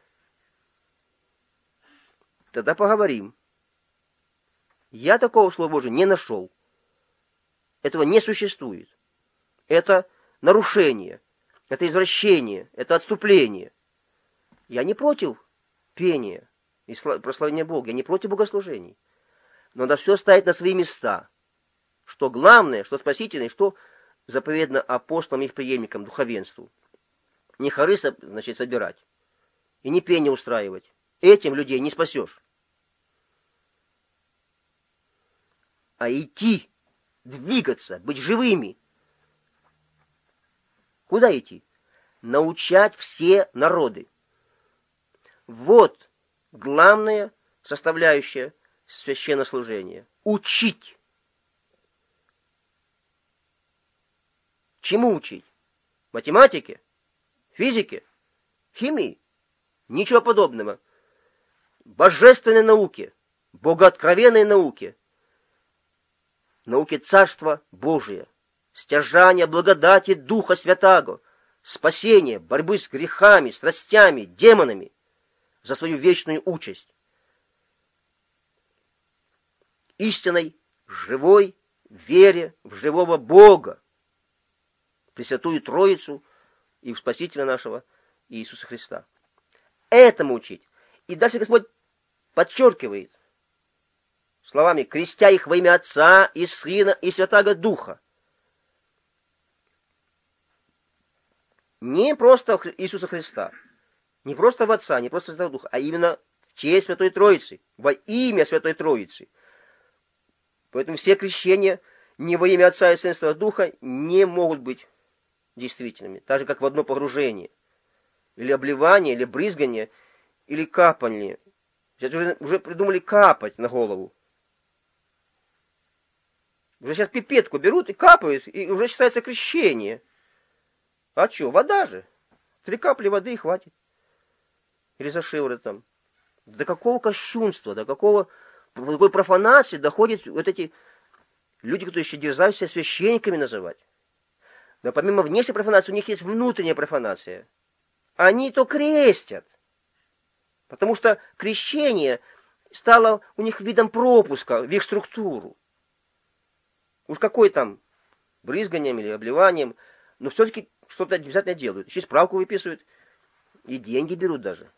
тогда поговорим. Я такого Слова Божия не нашел. Этого не существует. Это нарушение, это извращение, это отступление. Я не против пения и прославления Бога, я не против богослужений. Но надо все ставить на свои места. Что главное, что спасительное, что заповедно апостолам и их преемникам, духовенству. Не хоры, значит, собирать и не пение устраивать. Этим людей не спасешь. а идти, двигаться, быть живыми. Куда идти? Научать все народы. Вот главная составляющая священнослужения. Учить. Чему учить? Математике? Физике? Химии? Ничего подобного. Божественной науке, богооткровенной науке, науке Царства Божия, стяжания благодати Духа Святаго, спасения, борьбы с грехами, страстями, демонами за свою вечную участь. Истинной, живой вере в живого Бога, Пресвятую Троицу и в Спасителя нашего Иисуса Христа. Этому учить. И дальше Господь подчеркивает словами «крестя их во имя Отца и Сына и Святаго Духа». Не просто Иисуса Христа, не просто в Отца, не просто в Святого Духа, а именно в честь Святой Троицы, во имя Святой Троицы. Поэтому все крещения не во имя Отца и Сына и Святого Духа не могут быть действительными, так же, как в одно погружение, или обливание, или брызгание, или капание. Сейчас уже, уже придумали капать на голову. Уже сейчас пипетку берут и капают, и уже считается крещение. А что, вода же. Три капли воды и хватит. Или за шиворот там. До какого кощунства, до какого до какой профанации доходят вот эти люди, которые еще дерзают себя священниками называть. Но помимо внешней профанации, у них есть внутренняя профанация. Они то крестят. Потому что крещение стало у них видом пропуска в их структуру. Уж какой там брызганием или обливанием, но все-таки что-то обязательно делают. Еще справку выписывают и деньги берут даже.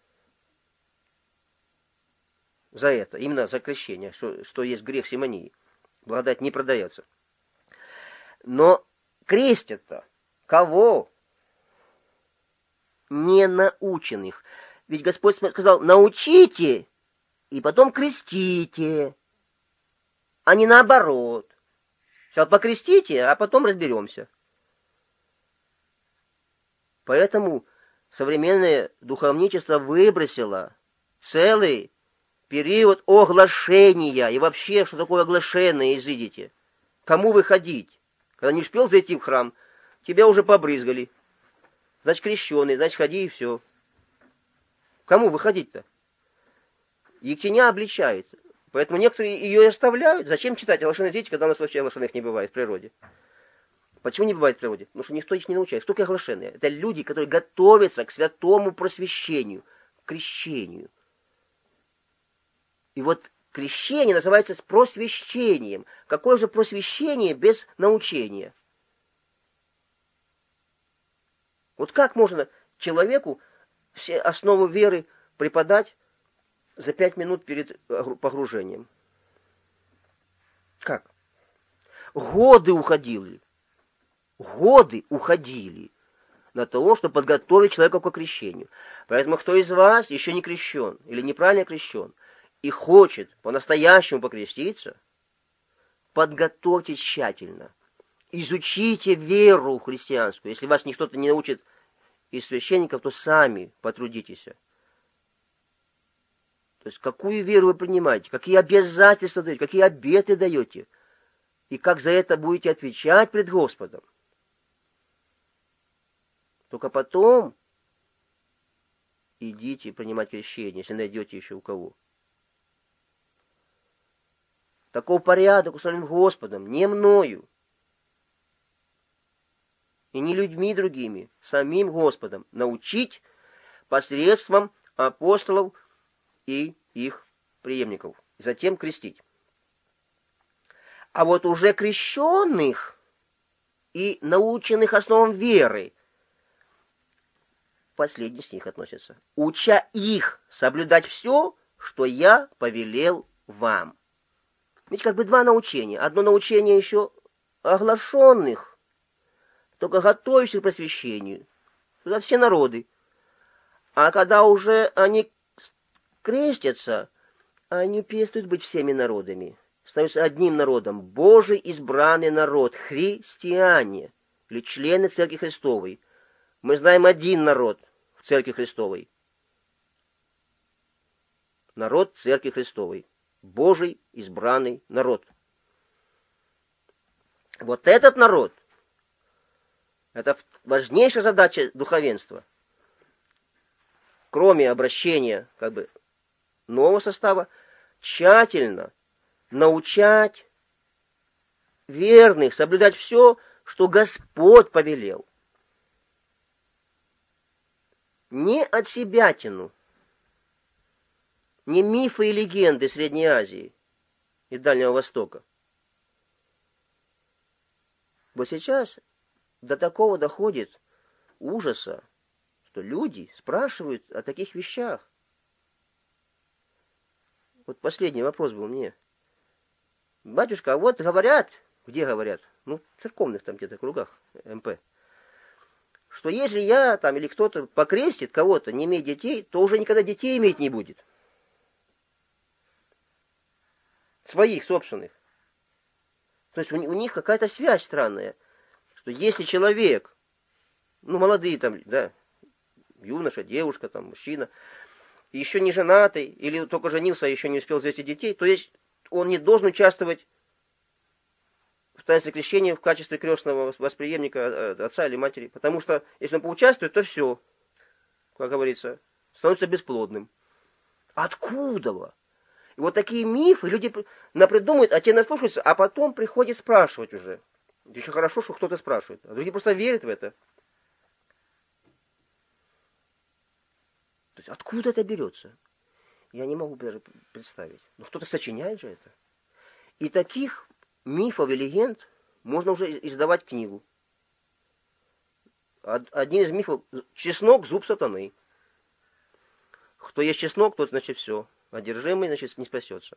За это, именно за крещение, что, что есть грех симонии. Благодать не продается. Но крестят-то кого? Не наученных. Ведь Господь сказал, научите, и потом крестите, а не наоборот. Сначала покрестите, а потом разберемся. Поэтому современное духовничество выбросило целый период оглашения. И вообще, что такое оглашение, изыдите? Кому выходить? Когда не успел зайти в храм, тебя уже побрызгали. Значит, крещеный, значит, ходи и все. Кому выходить-то? Ектеня обличает. Поэтому некоторые ее и оставляют. Зачем читать оглашенные дети, когда у нас вообще оглашенных не бывает в природе? Почему не бывает в природе? Потому что никто их не научает. Кто такие оглашенные? Это люди, которые готовятся к святому просвещению, к крещению. И вот крещение называется просвещением. Какое же просвещение без научения? Вот как можно человеку все основы веры преподать за пять минут перед погружением? Как? Годы уходили. Годы уходили на то, чтобы подготовить человека к крещению. Поэтому кто из вас еще не крещен или неправильно крещен и хочет по-настоящему покреститься, подготовьте тщательно. Изучите веру христианскую. Если вас никто не научит из священников, то сами потрудитесь. То есть, какую веру вы принимаете, какие обязательства даете, какие обеты даете, и как за это будете отвечать пред Господом. Только потом идите принимать крещение, если найдете еще у кого. Таков порядок установлен Господом, не мною. И не людьми другими, самим Господом, научить посредством апостолов и их преемников, затем крестить. А вот уже крещенных и наученных основам веры, последний с них относится, уча их соблюдать все, что я повелел вам. Ведь как бы два научения. Одно научение еще оглашенных, только готовишься к просвещению. Туда все народы. А когда уже они крестятся, они перестают быть всеми народами. становятся одним народом. Божий избранный народ, христиане, или члены Церкви Христовой. Мы знаем один народ в Церкви Христовой. Народ Церкви Христовой. Божий избранный народ. Вот этот народ, это важнейшая задача духовенства. Кроме обращения как бы нового состава, тщательно научать верных соблюдать все, что Господь повелел. Не от себя тяну, не мифы и легенды Средней Азии и Дальнего Востока. Вот сейчас до такого доходит ужаса, что люди спрашивают о таких вещах. Вот последний вопрос был мне. Батюшка, а вот говорят, где говорят? Ну, в церковных там где-то кругах, эм пэ, что если я там или кто-то покрестит кого-то, не имея детей, то уже никогда детей иметь не будет. Своих, собственных. То есть у, у них какая-то связь странная, что если человек, ну, молодые там, да, юноша, девушка, там, мужчина, еще не женатый, или только женился, а еще не успел завести детей, то есть он не должен участвовать в таинстве крещения в качестве крестного восприемника отца или матери. Потому что если он поучаствует, то все, как говорится, становится бесплодным. Откуда? И вот такие мифы люди напридумывают, а те наслушаются, а потом приходят спрашивать уже. Еще хорошо, что кто-то спрашивает. А другие просто верят в это. То есть откуда это берется? Я не могу даже представить. Но кто-то сочиняет же это. И таких мифов и легенд можно уже издавать книгу. Один из мифов — чеснок — зуб сатаны. Кто есть чеснок, тот, значит, все. Одержимый, значит, не спасется.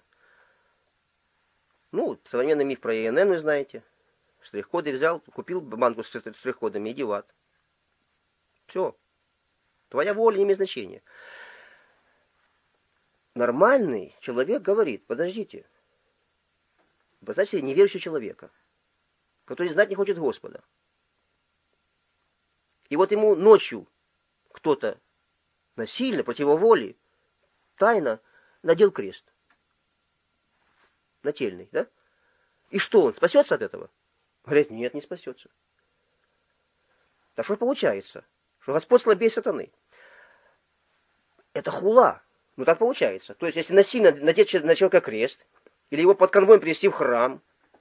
Ну, современный миф про и эн эн вы знаете. Штрих-коды взял, купил банку с штрих-кодами, иди в ад. Все. Твоя воля не имеет значения. Нормальный человек говорит: подождите. Представьте себе неверующего человека, который знать не хочет Господа. И вот ему ночью кто-то насильно, против его воли, тайно надел крест. Нательный, да? И что, он спасется от этого? Говорят, нет, не спасется. Так что получается? Что Господь слабее сатаны. Это хула. Ну так получается. То есть, если насильно надеть на человека крест, или его под конвоем привести в храм,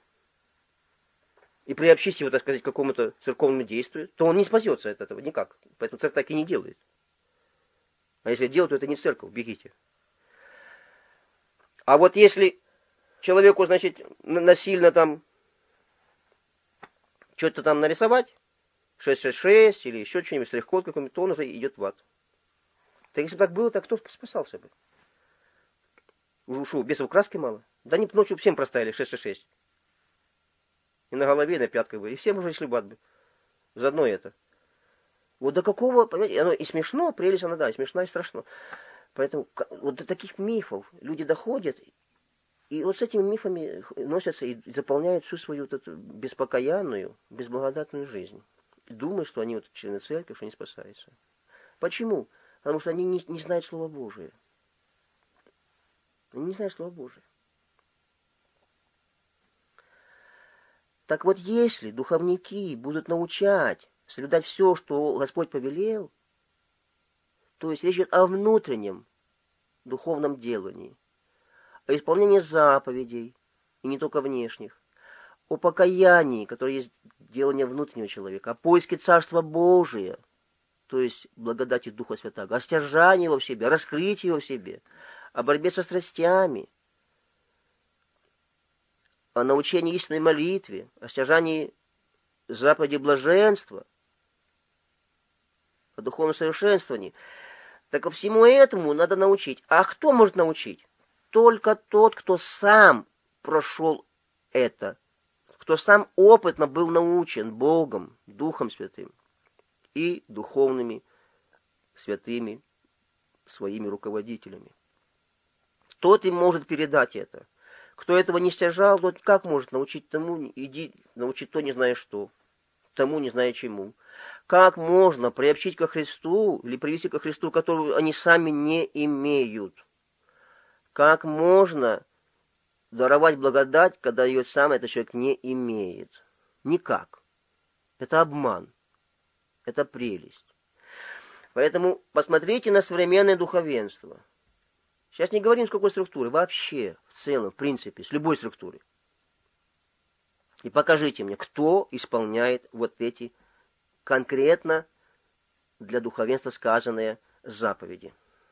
и приобщить его, так сказать, к какому-то церковному действию, то он не спасется от этого никак. Поэтому церковь так и не делает. А если делает, то это не церковь, бегите. А вот если человеку, значит, насильно там что-то там нарисовать, шесть шесть шесть или еще что-нибудь, штрих-код какой-нибудь, то он уже идет в ад. Так если так было, так кто спасался бы? Ушу, бесов краски мало. Да они ночью всем проставили шесть шесть шесть. И на голове, и на пятках бы. И всем уже шли в ад бы. Заодно это. Вот до какого, понимаете, оно и смешно, прелесть она, да, и смешно, и страшно. Поэтому вот до таких мифов люди доходят, и вот с этими мифами носятся и заполняют всю свою вот эту беспокаянную, безблагодатную жизнь. И думают, что они вот члены церкви, что они спасаются. Почему? Потому что они не, не знают Слова Божие. Они не знают Слова Божие. Так вот, если духовники будут научать соблюдать все, что Господь повелел, то есть речь идет о внутреннем духовном делании, о исполнении заповедей, и не только внешних, о покаянии, которое есть делание внутреннего человека, о поиске Царства Божия, то есть благодати Духа Святаго, о стяжании его в себе, о раскрытии его в себе, о борьбе со страстями, о научении истинной молитве, о стяжании заповеди блаженства, о духовном совершенствовании. Так ко всему этому надо научить. А кто может научить? Только тот, кто сам прошел это, кто сам опытно был научен Богом, Духом Святым и духовными святыми своими руководителями. Тот им может передать это. Кто этого не стяжал, тот как может научить тому, иди научить то, не зная что, тому, не зная чему. Как можно приобщить ко Христу или привести ко Христу, которого они сами не имеют? Как можно даровать благодать, когда ее сам этот человек не имеет? Никак. Это обман. Это прелесть. Поэтому посмотрите на современное духовенство. Сейчас не говорим, с какой структуры, вообще, в целом, в принципе, с любой структуры. И покажите мне, кто исполняет вот эти конкретно для духовенства сказанные заповеди.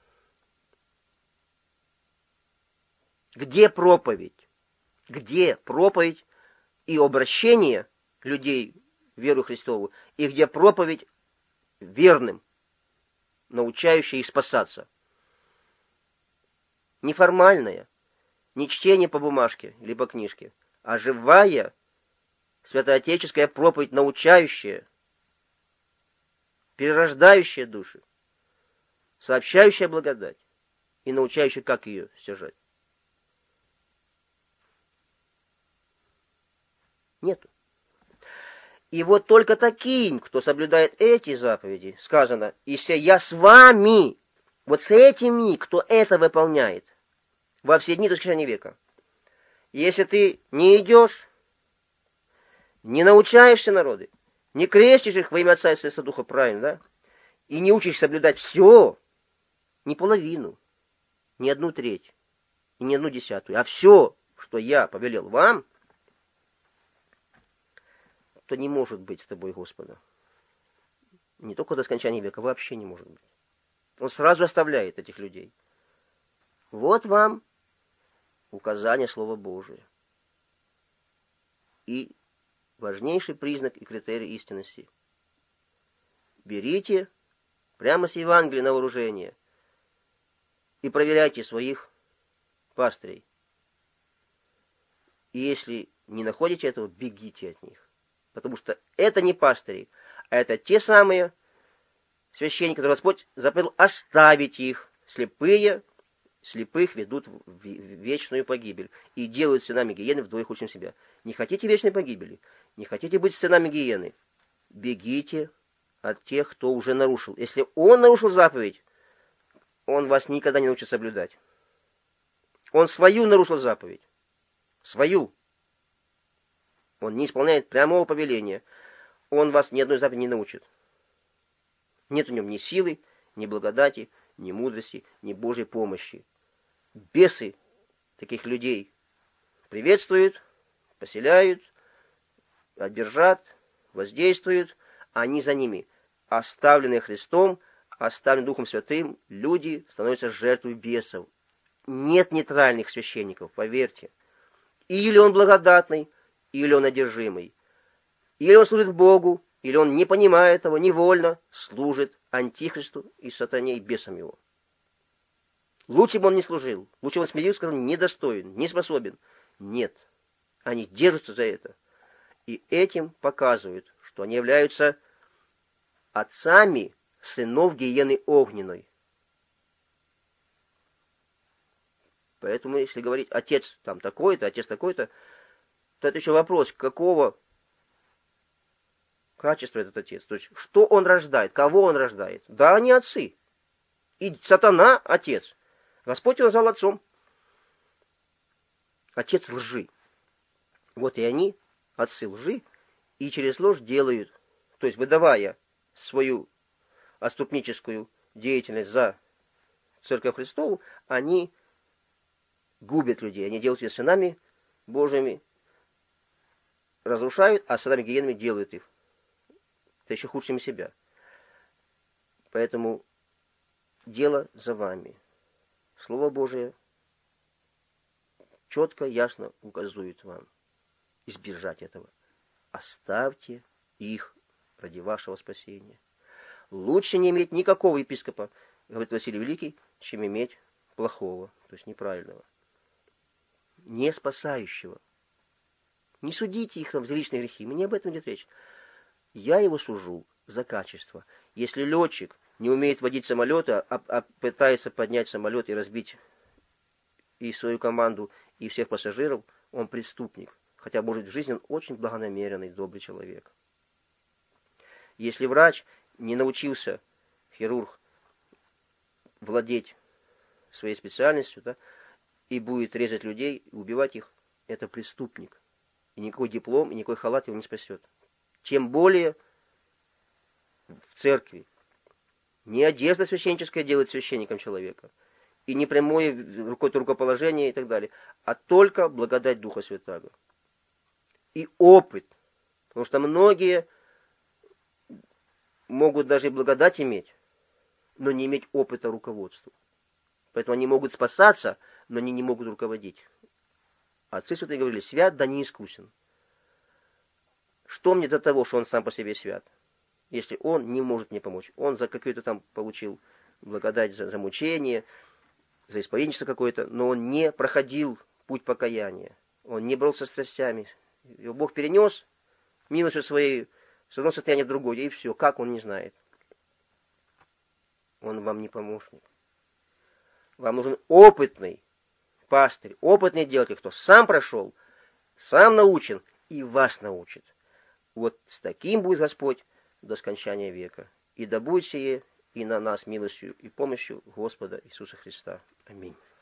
Где проповедь? Где проповедь и обращение людей в веру Христову, и где проповедь верным, научающая их спасаться? Не формальная, не чтение по бумажке или по книжке, а живая, святоотеческая проповедь, научающая, перерождающая души, сообщающая благодать и научающая, как ее стяжать. Нету. И вот только таким, кто соблюдает эти заповеди, сказано, «Исе я с вами», вот с этими, кто это выполняет, во все дни до скончания века. Если ты не идешь, не научаешься народы, не крестишь их во имя Отца и Святого Духа, правильно, да? И не учишь соблюдать все, не половину, не одну треть, и не одну десятую, а все, что я повелел вам, то не может быть с тобой Господа. Не только до скончания века, вообще не может быть. Он сразу оставляет этих людей. Вот вам указание Слова Божия. И важнейший признак и критерий истинности. Берите прямо с Евангелия на вооружение и проверяйте своих пастырей. И если не находите этого, бегите от них. Потому что это не пастыри, а это те самые священники, которые Господь заповедал оставить их. Слепые, слепых ведут в вечную погибель и делают сынами гиены вдвое хуже себя. Не хотите вечной погибели? Не хотите быть сынами гиены? Бегите от тех, кто уже нарушил. Если он нарушил заповедь, он вас никогда не научит соблюдать. Он свою нарушил заповедь. Свою. Он не исполняет прямого повеления. Он вас ни одной заповеди не научит. Нет в нем ни силы, ни благодати, ни мудрости, ни Божьей помощи. Бесы таких людей приветствуют, поселяют, одержат, воздействуют, а они за ними. Оставленные Христом, оставленные Духом Святым, люди становятся жертвой бесов. Нет нейтральных священников, поверьте. Или он благодатный, или он одержимый. Или он служит Богу, или он, не понимая этого, невольно служит Антихристу и сатане, и бесам его. Лучше бы он не служил, лучше бы он смирился, сказал, недостоин, не способен. Нет, они держатся за это. И этим показывают, что они являются отцами сынов гиены огненной. Поэтому, если говорить, отец там такой-то, отец такой-то, то это еще вопрос, какого качества этот отец. То есть, что он рождает, кого он рождает. Да, они отцы. И сатана — отец. Господь его назвал отцом. Отец лжи. Вот и они, отцы лжи, и через ложь делают, то есть выдавая свою отступническую деятельность за Церковь Христову, они губят людей, они делают их сынами Божьими, разрушают, а сынами гиенами делают их. Это еще худшими себя. Поэтому дело за вами. Слово Божие четко, ясно указывает вам избежать этого. Оставьте их ради вашего спасения. Лучше не иметь никакого епископа, говорит Василий Великий, чем иметь плохого, то есть неправильного, не спасающего. Не судите их там за личные грехи, мне об этом идет речь. Я его сужу за качество. Если летчик не умеет водить самолет, а, а пытается поднять самолет и разбить и свою команду, и всех пассажиров, он преступник. Хотя, может, в жизни он очень благонамеренный, добрый человек. Если врач не научился, хирург, владеть своей специальностью, да, и будет резать людей, и убивать их, это преступник. И никакой диплом, и никакой халат его не спасет. Тем более в церкви. Не одежда священническая делает священником человека, и не прямое какое-то рукоположение и так далее, а только благодать Духа Святаго. И опыт. Потому что многие могут даже и благодать иметь, но не иметь опыта руководства. Поэтому они могут спасаться, но они не могут руководить. Отцы святые говорили: свят да не искусен. Что мне до того, что он сам по себе свят, если он не может мне помочь? Он за какое-то там получил благодать за, за мучение, за исповедничество какое-то, но он не проходил путь покаяния. Он не боролся с страстями. Его Бог перенес милостью своей с одного состояния в другое, и все. Как, он не знает. Он вам не помощник. Вам нужен опытный пастырь, опытный делатель, кто сам прошел, сам научен и вас научит. Вот с таким будет Господь до скончания века. И да будет сие и на нас милостью и помощью Господа Иисуса Христа. Аминь.